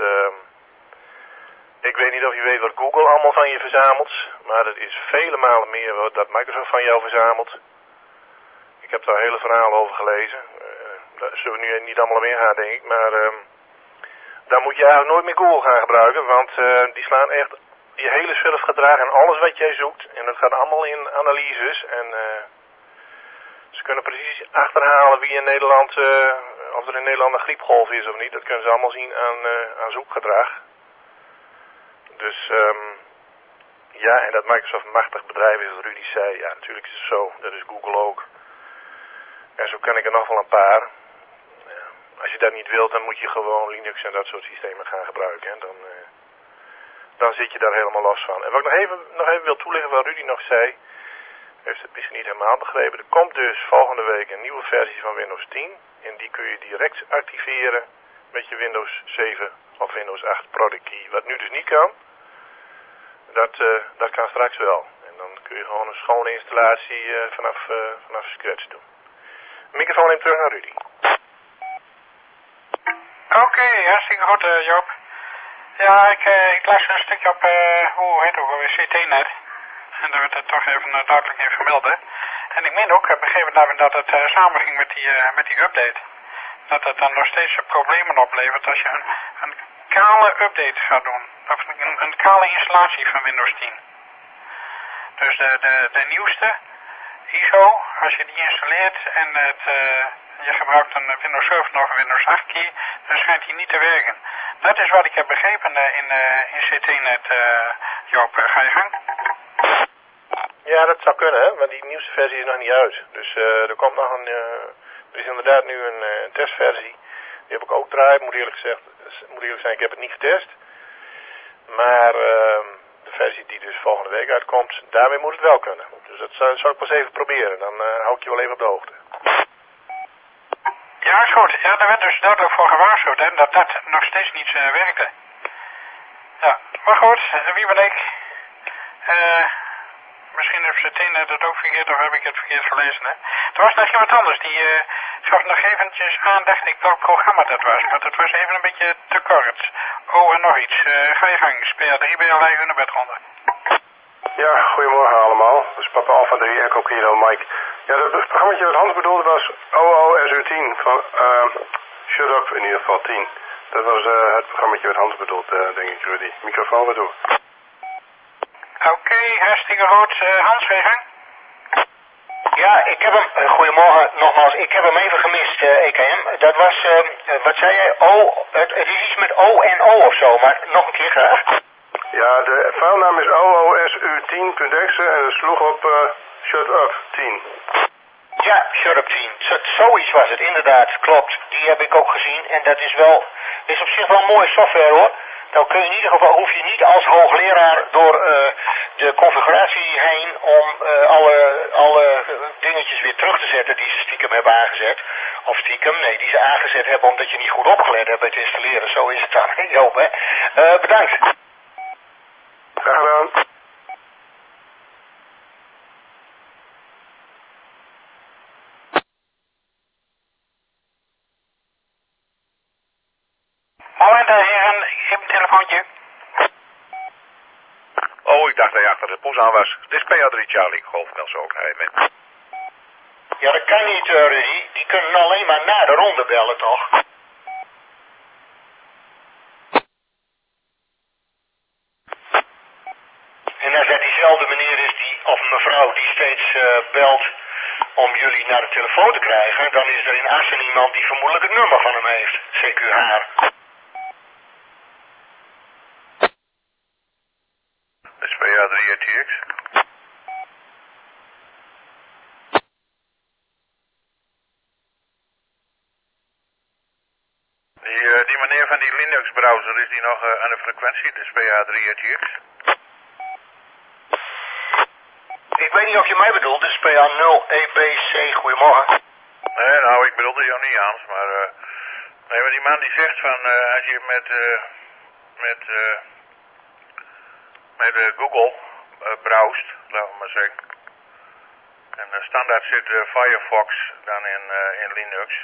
ik weet niet of je weet wat Google allemaal van je verzamelt, maar dat is vele malen meer wat dat Microsoft van jou verzamelt. Ik heb daar hele verhalen over gelezen. Daar zullen we nu niet allemaal meer gaan, denk ik, maar daar moet je eigenlijk nooit meer Google gaan gebruiken, want die slaan echt je hele surfgedrag en alles wat jij zoekt. En dat gaat allemaal in analyses en ze kunnen precies achterhalen wie in Nederland, of er in Nederland een griepgolf is of niet. Dat kunnen ze allemaal zien aan zoekgedrag. Dus ja, en dat Microsoft een machtig bedrijf is, wat Rudy zei, ja natuurlijk is het zo. Dat is Google ook. En zo ken ik er nog wel een paar. Ja, als je dat niet wilt, dan moet je gewoon Linux en dat soort systemen gaan gebruiken. En dan zit je daar helemaal los van. En wat ik nog even wil toelichten wat Rudy nog zei, heeft het misschien niet helemaal begrepen. Er komt dus volgende week een nieuwe versie van Windows 10. En die kun je direct activeren met je Windows 7 of Windows 8 Product Key. Wat nu dus niet kan, dat kan straks wel. En dan kun je gewoon een schone installatie vanaf scratch doen. Microfoon neemt terug naar Rudy. Oké, hartstikke goed Joop. Ja, ik las een stukje op, hoe heet het ook alweer, CT-net. En daar werd het toch even duidelijk in vermeld. Hè? En ik meen ook, begrepen dat het samenging met die update. Dat het dan nog steeds problemen oplevert als je een kale update gaat doen. Of een kale installatie van Windows 10. Dus de nieuwste ISO, als je die installeert en je gebruikt een Windows 7 of een Windows 8 key, dan schijnt die niet te werken. Dat is wat ik heb begrepen in CT-net, Joop. Ga je gang? Ja, dat zou kunnen, hè? Want die nieuwste versie is nog niet uit. Dus er komt nog er is inderdaad nu een testversie. Die heb ik ook draaien, moet eerlijk zijn, ik heb het niet getest. Maar de versie die dus volgende week uitkomt, daarmee moet het wel kunnen. Dus dat zou ik pas even proberen, dan hou ik je wel even op de hoogte. Ja, is goed. Ja, daar werd dus duidelijk voor gewaarschuwd, hè, dat dat nog steeds niet werkte. Ja, maar goed, wie ben ik? Misschien heeft CT-net het ook verkeerd of heb ik het verkeerd gelezen, hè. Er was nog iemand anders, die gaf nog eventjes aan, dacht ik, welk programma dat was. Maar dat was even een beetje te kort. Oh, en nog iets. Ga je gang. SPA3 bij allerlei hun bedronde. Ja, goedemorgen allemaal. Dat is Papa Alpha 3, Echo Kilo Mike. Ja, dat programma wat Hans bedoelde was OOSU10 van Shut Up in ieder geval 10. Dat was het programma wat Hans bedoelt, denk ik, Rudy. Microfoon weer door. Oké, hartstikke goed. Hans, ga je gang. Ja, ik heb hem, goedemorgen nogmaals, ik heb hem even gemist, EKM. Dat was, wat zei jij? Het is iets met O en O of zo, maar nog een keer graag. Ja, de filenaam is OOSU10.exe en het sloeg op Shut Up 10. Ja, Shut Up 10. Zoiets was het, inderdaad, klopt. Die heb ik ook gezien en dat is op zich wel mooie software hoor. Dan kun je in ieder geval, hoef je niet als hoogleraar door de configuratie heen om alle dingetjes weer terug te zetten die ze stiekem hebben aangezet. Of stiekem, nee, die ze aangezet hebben omdat je niet goed opgelet hebt bij het installeren. Zo is het dan, Joop, hè. Bedankt. Graag gedaan. Moment, heren, ik heb een telefoontje. Oh, ik dacht dat je achter de poes aan was. Dit is PA3 Charlie, Golf Nelson ook naar met. Ja, dat kan niet, Rudy. Die kunnen alleen maar na de ronde bellen, toch? En als dat diezelfde meneer is of mevrouw die steeds belt om jullie naar de telefoon te krijgen, dan is er in Assen iemand die vermoedelijk het nummer van hem heeft. CQ haar. ATX. Die meneer van die Linux browser, is die nog aan de frequentie, de SPA3 ATX? Ik weet niet of je mij bedoelt, dit is PA0EBC, goedemorgen. Nee, nou, ik bedoelde jou niet, Hans, maar... nee, maar die man die zegt van, als je met Google browst, laten we maar zeggen. En standaard zit Firefox dan in Linux.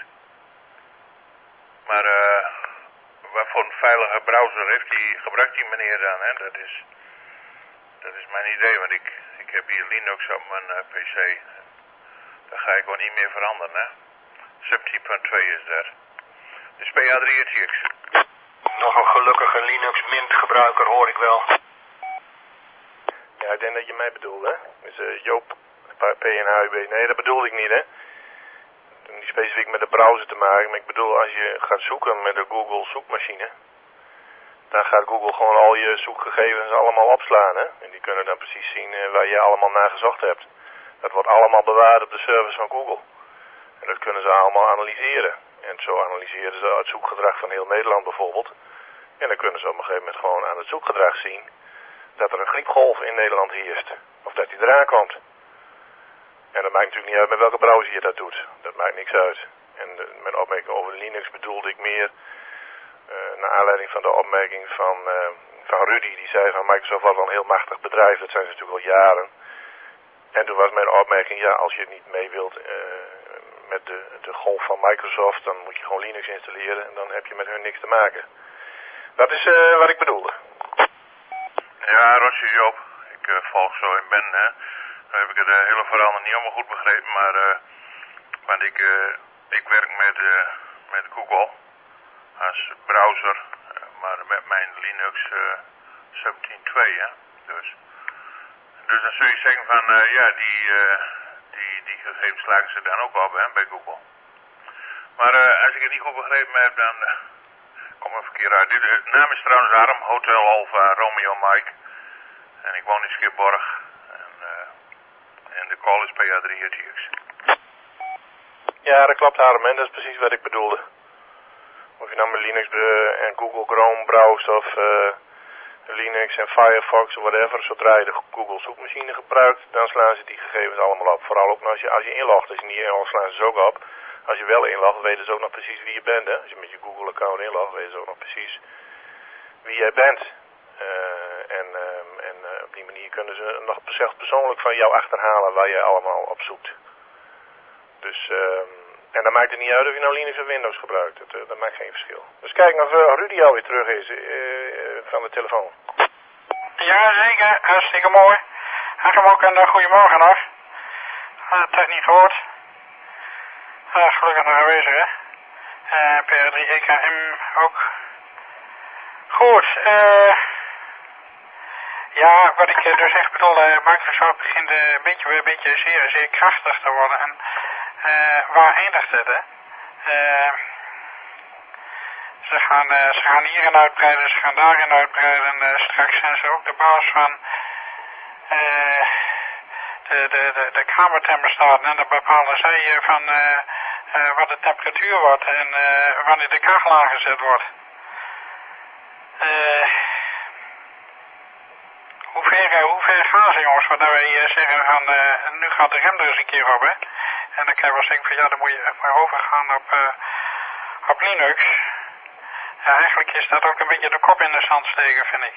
Maar wat voor een veilige browser gebruikt die meneer dan, hè? Dat is mijn idee, want ik heb hier Linux op mijn PC. Dat ga ik gewoon niet meer veranderen, hè. Sub 10.2 is dat. Dus PA3 ATX. Nog een gelukkige Linux Mint gebruiker hoor ik wel. Ja, ik denk dat je mij bedoelde, hè. Dus Joop, PNHUB. Nee, dat bedoelde ik niet, hè. Niet specifiek met de browser te maken, maar ik bedoel als je gaat zoeken met de Google zoekmachine, dan gaat Google gewoon al je zoekgegevens allemaal opslaan, hè. En die kunnen dan precies zien waar je allemaal naar gezocht hebt. Dat wordt allemaal bewaard op de servers van Google. En dat kunnen ze allemaal analyseren. En zo analyseren ze het zoekgedrag van heel Nederland bijvoorbeeld. En dan kunnen ze op een gegeven moment gewoon aan het zoekgedrag zien dat er een griepgolf in Nederland heerst. Of dat die eraan komt. En dat maakt natuurlijk niet uit met welke browser je dat doet. Dat maakt niks uit. En mijn opmerking over Linux bedoelde ik meer naar aanleiding van de opmerking van Rudy. Die zei van Microsoft was al een heel machtig bedrijf. Dat zijn ze natuurlijk al jaren. En toen was mijn opmerking, ja, als je het niet mee wilt met de golf van Microsoft, dan moet je gewoon Linux installeren en dan heb je met hun niks te maken. Dat is wat ik bedoelde. Ja, Roger Joop, ik volg zo in Ben, hè. Dan heb ik het hele verhaal nog niet allemaal goed begrepen, maar want ik werk met Google als browser, maar met mijn Linux Sub 10.2, hè. Dus dan zul je zeggen van, ja, die gegevens slagen ze dan ook op, hè, bij Google. Maar als ik het niet goed begrepen heb, dan kom ik verkeerd uit. De naam is trouwens Arm, Hotel Alpha, Romeo Mike. En ik woon in Schipborg. En de call is PA3 ATX. Ja, dat klopt, Arm, en dat is precies wat ik bedoelde. Of je nou met Linux en Google Chrome browst of Linux en Firefox of whatever, zodra je de Google zoekmachine gebruikt, dan slaan ze die gegevens allemaal op. Vooral ook als je inlogt. Als je niet inlogt, slaan ze ze ook op. Als je wel inlogt, weten ze ook nog precies wie je bent. Hè? Als je met je Google account inlogt, weten ze ook nog precies wie jij bent. En op die manier kunnen ze nog zelfs persoonlijk van jou achterhalen waar je allemaal op zoekt. Dus, en dan maakt het niet uit of je nou Linux of Windows gebruikt. Dat maakt geen verschil. Dus kijk of Rudy alweer terug is van de telefoon. Ja, zeker. Hartstikke mooi. Hij ook een goedemorgen nog. Tijd niet gehoord. Gelukkig nog aanwezig, hè. PR3 EKM ook. Goed, ja, wat ik dus echt bedoel, Microsoft begint een beetje zeer krachtig te worden. En waar eindigt het, hè? Ze gaan hierin uitbreiden, ze gaan daarin uitbreiden. Straks zijn ze ook de baas van de kamerthermostaten. En dan bepalen zij van wat de temperatuur wordt en wanneer de kachel aangezet wordt. Hoe ver gaan ze, jongens? Wat wij zeggen van nu gaat de rem er eens een keer op, hè? En dan kan je wel zeggen van ja, dan moet je maar overgaan op Linux. Ja, eigenlijk is dat ook een beetje de kop in de zand steken, vind ik.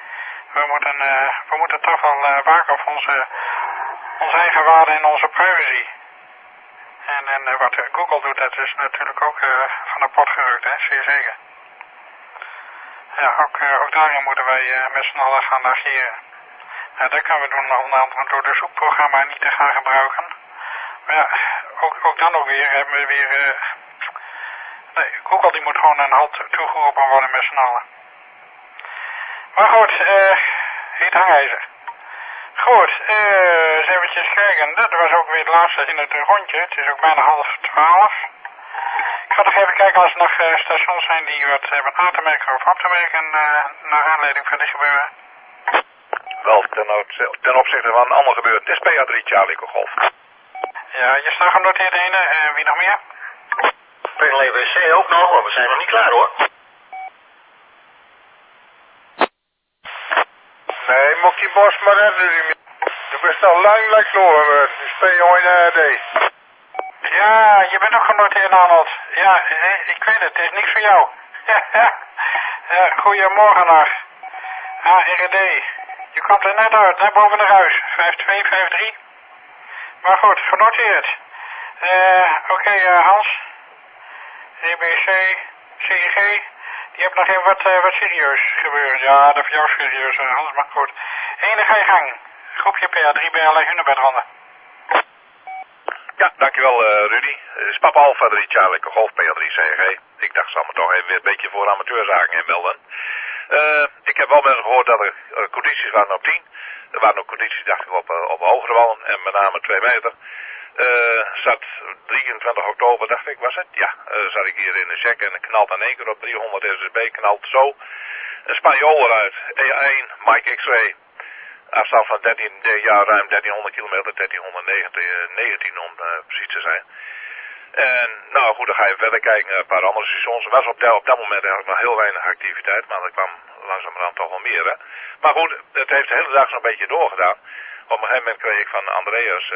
We moeten toch wel waken op onze eigen waarde en onze privacy. En wat Google doet, dat is natuurlijk ook van de pot gerukt, hè, zeer zeker. Ja, ook daarin moeten wij met z'n allen gaan ageren. Dat kunnen we doen onder andere door de zoekprogramma niet te gaan gebruiken. Maar ja, ook dan ook weer hebben we weer... nee, Google die moet gewoon een halt toegeroepen worden met z'n allen. Maar goed, heet hangijzer. Goed, eens eventjes kijken. Dat was ook weer het laatste in het rondje. Het is ook bijna 11:30. Ik ga nog even kijken als er nog stations zijn die wat hebben aan te merken of op te merken naar aanleiding van dit gebeuren. wel ten opzichte van een ander gebeurd. Het is PA3 Charlie Golf. Ja, je staat genoteerd ene. Wie nog meer? PLWC ook nog, maar we zijn nog niet klaar hoor. Nee, moet die bos maar redden. Je bent al lang door. Dus PO1AD. Ja, je bent ook genoteerd, Arnold. Ja, ik weet het is niks voor jou. Goedemorgen nog. ARD. Je komt er net uit, net boven de huis. 5253. Maar goed, genoteerd. Oké, Hans. EBC, CIG. Die hebt nog even wat serieus gebeurd. Ja, dat is voor jou serieus, Hans, maar goed. Ene ga je gang. Groepje PA3 BLA Hunebedronde. Ja, dankjewel Rudy. Het is Papa Alpha 3 Charlie Golf PA3 CG. Ik dacht, zal me toch even weer een beetje voor amateurzaken inmelden. Ik heb wel mensen gehoord dat er condities waren op 10. Er waren ook condities, dacht ik, op hogere wallen en met name 2 meter. Zat 23 oktober, dacht ik, was het? Ja, zat ik hier in de check en knalt aan 1 keer op 300 SSB, knalt zo. Een Spanjool eruit, EA1, Mike X-ray. Afstand van ruim 1300 kilometer, 1319 om precies te zijn. En nou goed, dan ga je verder kijken naar een paar andere stations. Er was op dat moment eigenlijk nog heel weinig activiteit, maar er kwam langzamerhand toch wel meer. Hè? Maar goed, het heeft de hele dag zo'n beetje doorgedaan. Op een gegeven moment kreeg ik van Andreas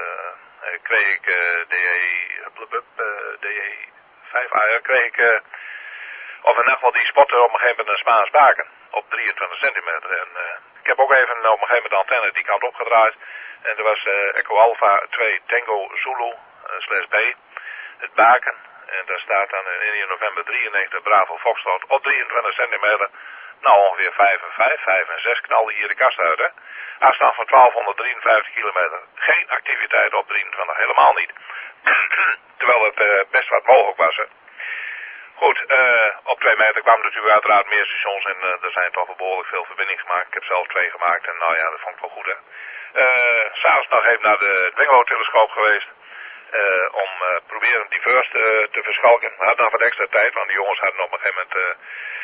DE5A, kreeg ik of in elk geval die spotte op een gegeven moment een Spaans baken op 23 centimeter. En ik heb ook even op een gegeven moment de antenne die kant opgedraaid. En er was Echo Alpha 2 Tango Zulu /B, het baken. En daar staat dan in Indië november 93 Bravo Foxtrot op 23 centimeter. Nou ongeveer 5 en 6 knalde hier de kast uit, hè. Afstand van 1253 kilometer. Geen activiteit op 23, helemaal niet. Terwijl het best wat mogelijk was, hè. Goed, op 2 meter kwamen natuurlijk uiteraard meer stations en er zijn toch wel behoorlijk veel verbindingen gemaakt. Ik heb zelf 2 gemaakt en nou ja, dat vond ik wel goed, hè. S'avonds nog even naar de Dwingelo-telescoop geweest. Om proberen die first te verschalken. We hadden nog wat extra tijd, want die jongens hadden op een gegeven moment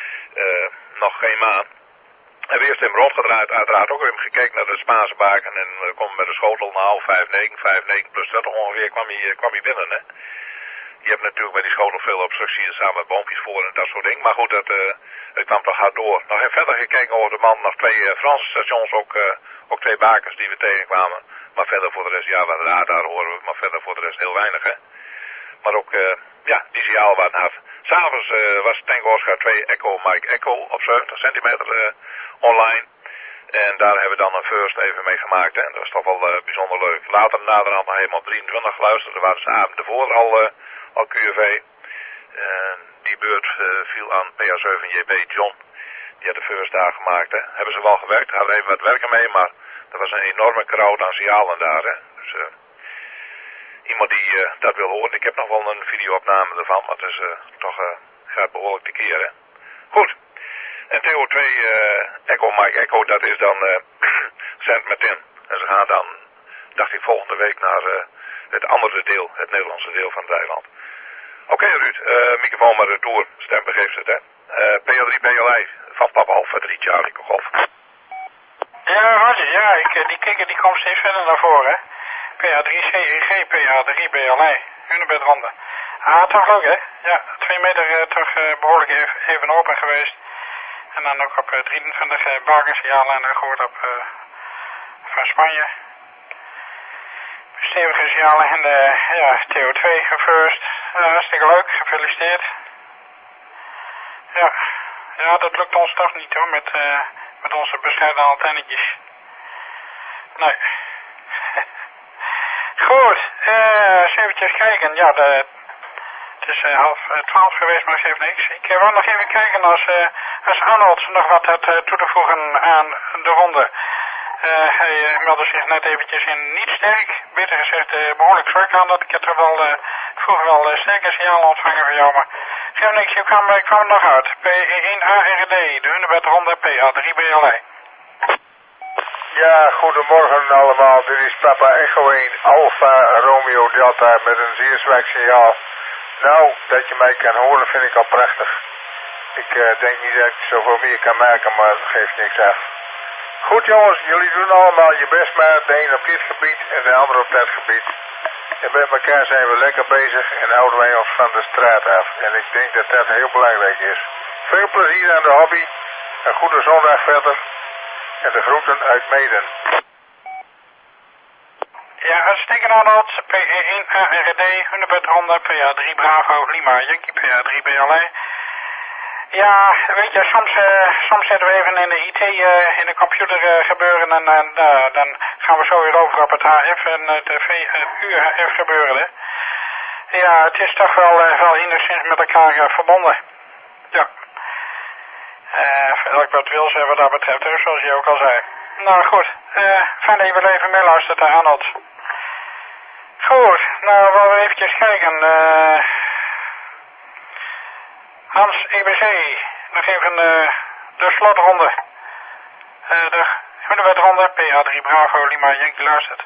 nog geen maan. En we eerst hem rondgedraaid, uiteraard ook even gekeken naar de Spaanse baken. En we komen met de schotel naar 5,9 plus 30 ongeveer kwam hij binnen, hè. Je hebt natuurlijk bij die schotel veel obstructies samen met boompjes voor en dat soort dingen. Maar goed, het kwam toch hard door. Nog even verder gekeken over de man, nog 2 Franse stations, ook 2 bakers die we tegenkwamen. Maar verder voor de rest, ja, wat radar horen we, maar verder voor de rest heel weinig, hè. Maar ook, ja, die signaal waren af. S'avonds was Tango Oscar 2 Echo Mike Echo op 70 centimeter online. En daar hebben we dan een first even mee gemaakt, hè. Dat was toch wel bijzonder leuk. Later naderhand nog helemaal op 23 geluisterd. Er waren ze avond ervoor al QV. Die beurt viel aan PA7JB John. Die had de first daar gemaakt, hè. Hebben ze wel gewerkt, hadden even wat werken mee, maar er was een enorme crowd aan signalen daar, hè. Dus iemand die dat wil horen. Ik heb nog wel een videoopname ervan, maar het is toch gaat behoorlijk tekeer, hè. Goed. En TO2 Echo Mike Echo, dat is dan Saint Martin. En ze gaan dan, dacht ik, volgende week naar het andere deel, het Nederlandse deel van het eiland. Oké, Ruud, microfoon maar retour. Stem begeeft het, hè. PL3 PLA van Papa Alpha 3 Charlie Golf. Ja, Roger, ja, die kikker die komt steeds verder naar voren, hè. PA3 CEG, PA3 BLA, Hunebedronde. Toch leuk, hè. Ja, 2 meter toch behoorlijk even open geweest. En dan ook op 23 bakensignalen en gehoord op van Spanje. Stevige signalen en de TO2 first. Hartstikke leuk, gefeliciteerd. Ja, dat lukt ons toch niet hoor, met onze bescheiden antennetjes. Nee. Goed, eens eventjes kijken. Ja, het is 11:30 geweest, maar geeft niks. Ik wil nog even kijken als Arnold nog wat had toe te voegen aan de ronde. Hij meldde zich net eventjes in niet sterk, beter gezegd behoorlijk zwak aan. Dat ik het er wel vroeger wel sterke signalen ontvangen van jou, maar geef niks, ik kwam er nog uit. P1ARD, de Hunebedronde PA3 BLA. Ja, goedemorgen allemaal. Dit is Papa Echo 1 Alpha Romeo Delta met een zeer zwak signaal. Nou, dat je mij kan horen vind ik al prachtig. Ik denk niet dat ik zoveel meer kan maken, maar dat geeft niks af. Goed jongens, jullie doen allemaal je best maar. De een op dit gebied en de ander op dat gebied. En met elkaar zijn we lekker bezig en houden wij ons van de straat af. En ik denk dat dat heel belangrijk is. Veel plezier aan de hobby. Een goede zondag verder. En de groeten uit Meeden. Ja, uitstekend Arnold. PE1 ARD, Hunebed Ronde, PA3 Bravo, Lima, Yankee, PA3 BLE. Ja, weet je, soms zetten we even in de IT, in de computer gebeuren en dan gaan we zo weer over op het HF en het UHF gebeuren. Hè. Ja, het is toch wel enigszins met elkaar verbonden. Ja. Elk wat wil zijn wat dat betreft, hè, zoals je ook al zei. Nou goed, fijn dat je weer even meeluistert, Arnold. Goed, nou willen we eventjes kijken. Hans EBC, nog even de slotronde. De Hunebedronde, PA3 Bravo, Lima, Yankee luistert.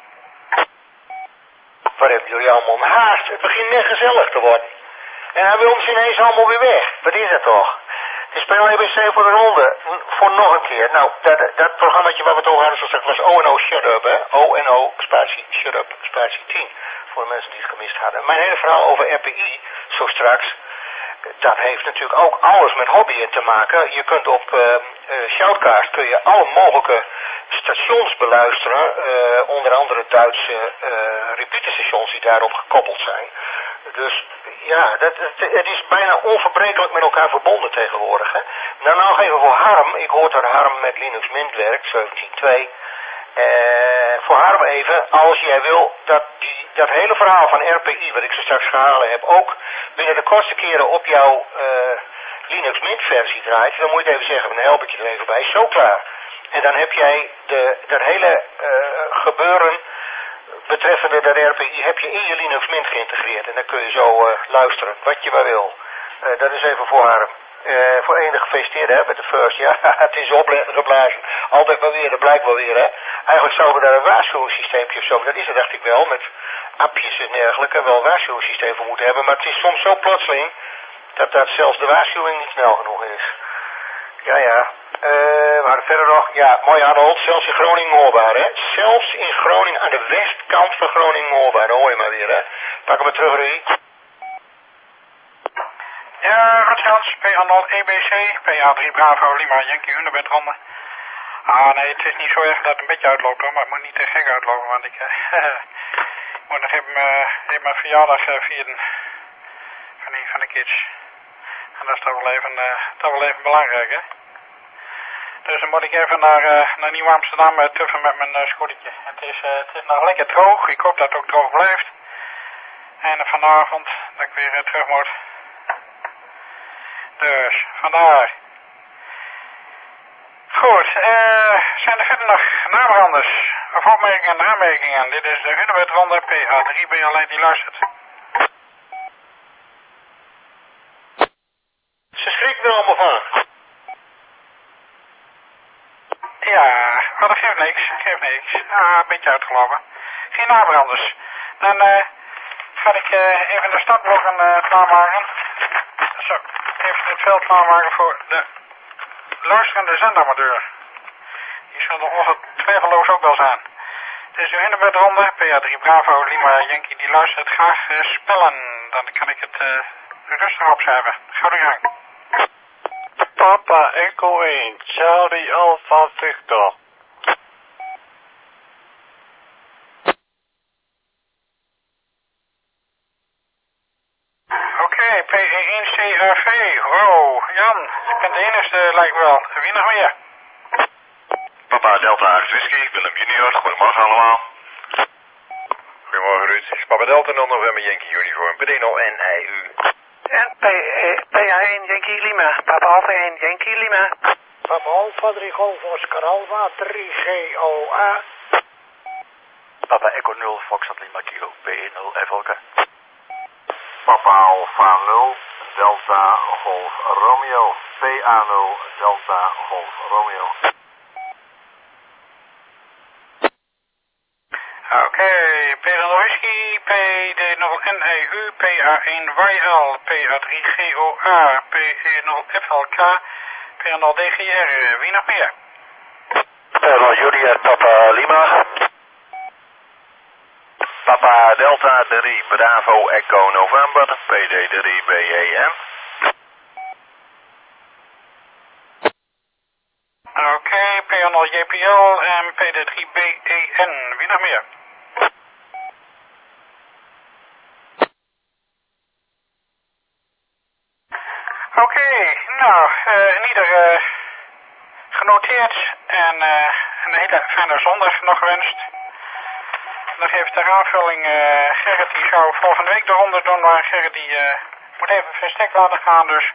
Waar hebben jullie allemaal een haast? Het begint net gezellig te worden. En hij wil ons ineens allemaal weer weg. Wat is het toch? Het is bij EBC voor de ronde. Voor nog een keer. Nou, dat programmaatje waar we het over hadden, zoals was O&O Shut Up, hè? O&O spatie Shut Up spatie 10. Voor de mensen die het gemist hadden. Mijn hele verhaal over RPI, zo straks, dat heeft natuurlijk ook alles met hobbyen te maken. Je kunt op Shoutcast kun je alle mogelijke stations beluisteren. Onder andere Duitse repeaterstations die daarop gekoppeld zijn. Dus ja, het is bijna onverbrekelijk met elkaar verbonden tegenwoordig. Hè? Nou nog even voor Harm. Ik hoor dat Harm met Linux Mint werkt, 17.2. Voor Harm even, als jij wil dat hele verhaal van RPI, wat ik zo straks gehaald heb, ook binnen de kortste keren op jouw Linux Mint versie draait, dan moet je het even zeggen, dan help ik je er even bij. Zo klaar. En dan heb jij dat hele gebeuren betreffende dat RPI heb je in je Linux Mint geïntegreerd. En dan kun je zo luisteren, wat je maar wil. Dat is even voor Harm. Voor enig gefeliciteerd hè, met de first. Ja, het is opgeblazen. Altijd wel weer, dat blijkt wel weer hè. Eigenlijk zouden we daar een waarschuwingssysteempje of zo, dat is het dacht ik wel, met appjes en dergelijke, wel een waarschuwingssysteem voor moeten hebben. Maar het is soms zo plotseling dat zelfs de waarschuwing niet snel genoeg is. Ja. Maar verder nog, ja, mooi Arnold, zelfs in Groningen hoorbaar hè. Zelfs in Groningen, aan de westkant van Groningen hoorbaar, dat hoor je maar weer hè. Pak hem maar terug Rudy. Ja, Hans, P1 EBC, PA3 Bravo, Lima, Yankee, Hunebed Ronde. Ah nee, het is niet zo erg dat het een beetje uitloopt hoor, maar het moet niet te gek uitlopen, want ik moet nog even mijn verjaardag vieren van de kids. En dat is toch wel even belangrijk hè. Dus dan moet ik even naar Nieuw-Amsterdam tuffen met mijn scootertje. Het is nog lekker droog, ik hoop dat het ook droog blijft. En vanavond dat ik weer terug moet. Dus, vandaar. Goed, zijn er verder nog naamranders of opmerkingen en aanmerkingen? Dit is de Hunebedronde PA3 BLE die luistert. Ze schrikken er allemaal van. Ja, maar dat geeft niks. Een beetje uitgelopen. Geen naamranders. Dan ga ik even de startblokken klaarmaken. Zo, even het veld klaarmaken voor de luisterende zendamateur. Die zal er ongetwijfelloos ook wel zijn. Het is de Hunebedronde, PA3 Bravo, Lima, Yankee, die luistert graag spellen. Dan kan ik het rustig opschrijven. Ga de gang. Papa Echo 1, Charlie Alpha Victor. Oké, PE1CRV. Wow, Jan, je bent de enige lijkt wel. Wie nog meer? Papa Delta 8 Whisky, Willem Junior, goedemorgen allemaal. Goedemorgen Ruud, is Papa Delta 0 November Yankee Uniform, Pedeno NIU. En PA1 Yankee Lima, Papa Alpha 1 Yankee Lima. Papa Alpha 3 Golf Oscar Alpha 3 GOA. Papa Echo 0 Foxtrot Lima Kilo PE0 FLK. Papa Alpha 0, Delta Golf Romeo, PA0, Delta Golf Romeo. Oké, P0 Whisky, PD0NEU, PA1 YL, PA3 GOA, PE0 FLK, P0 DGR. Wie nog meer? Hotel Juliet Papa Lima. Papa Delta 3 Bravo Echo November PD 3 BEM. Oké, P100 JPL en PD3 BEN. Wie nog meer? Oké, nou, in ieder genoteerd en een hele fijne zondag nog gewenst. Nog even ter aanvulling, Gerrit die zou volgende week de ronde doen, maar Gerrit die moet even verstek laten gaan, dus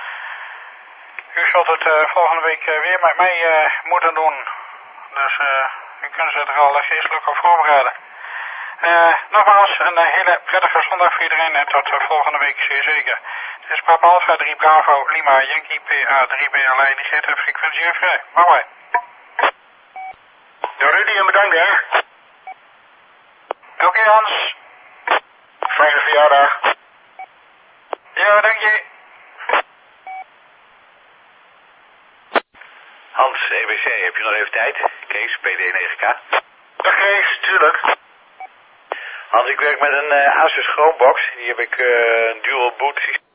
u zult het volgende week weer met mij moeten doen. Dus u kunt zich er al geestelijk op voorbereiden. Nogmaals, een hele prettige zondag voor iedereen en tot volgende week zeer zeker. Dit is Papa Alpha 3 Bravo Lima Yankee PA 3 BLA indicator frequentie weer vrij. Bye bye. Ja, Rudy, en bedankt hè. Oké, Hans. Fijne verjaardag. Ja, dank je. Hans, EBC, heb je nog even tijd? Kees, PD9K. Dag Kees, tuurlijk. Hans, ik werk met een Asus Chromebox. Die heb ik een dual boot systeem.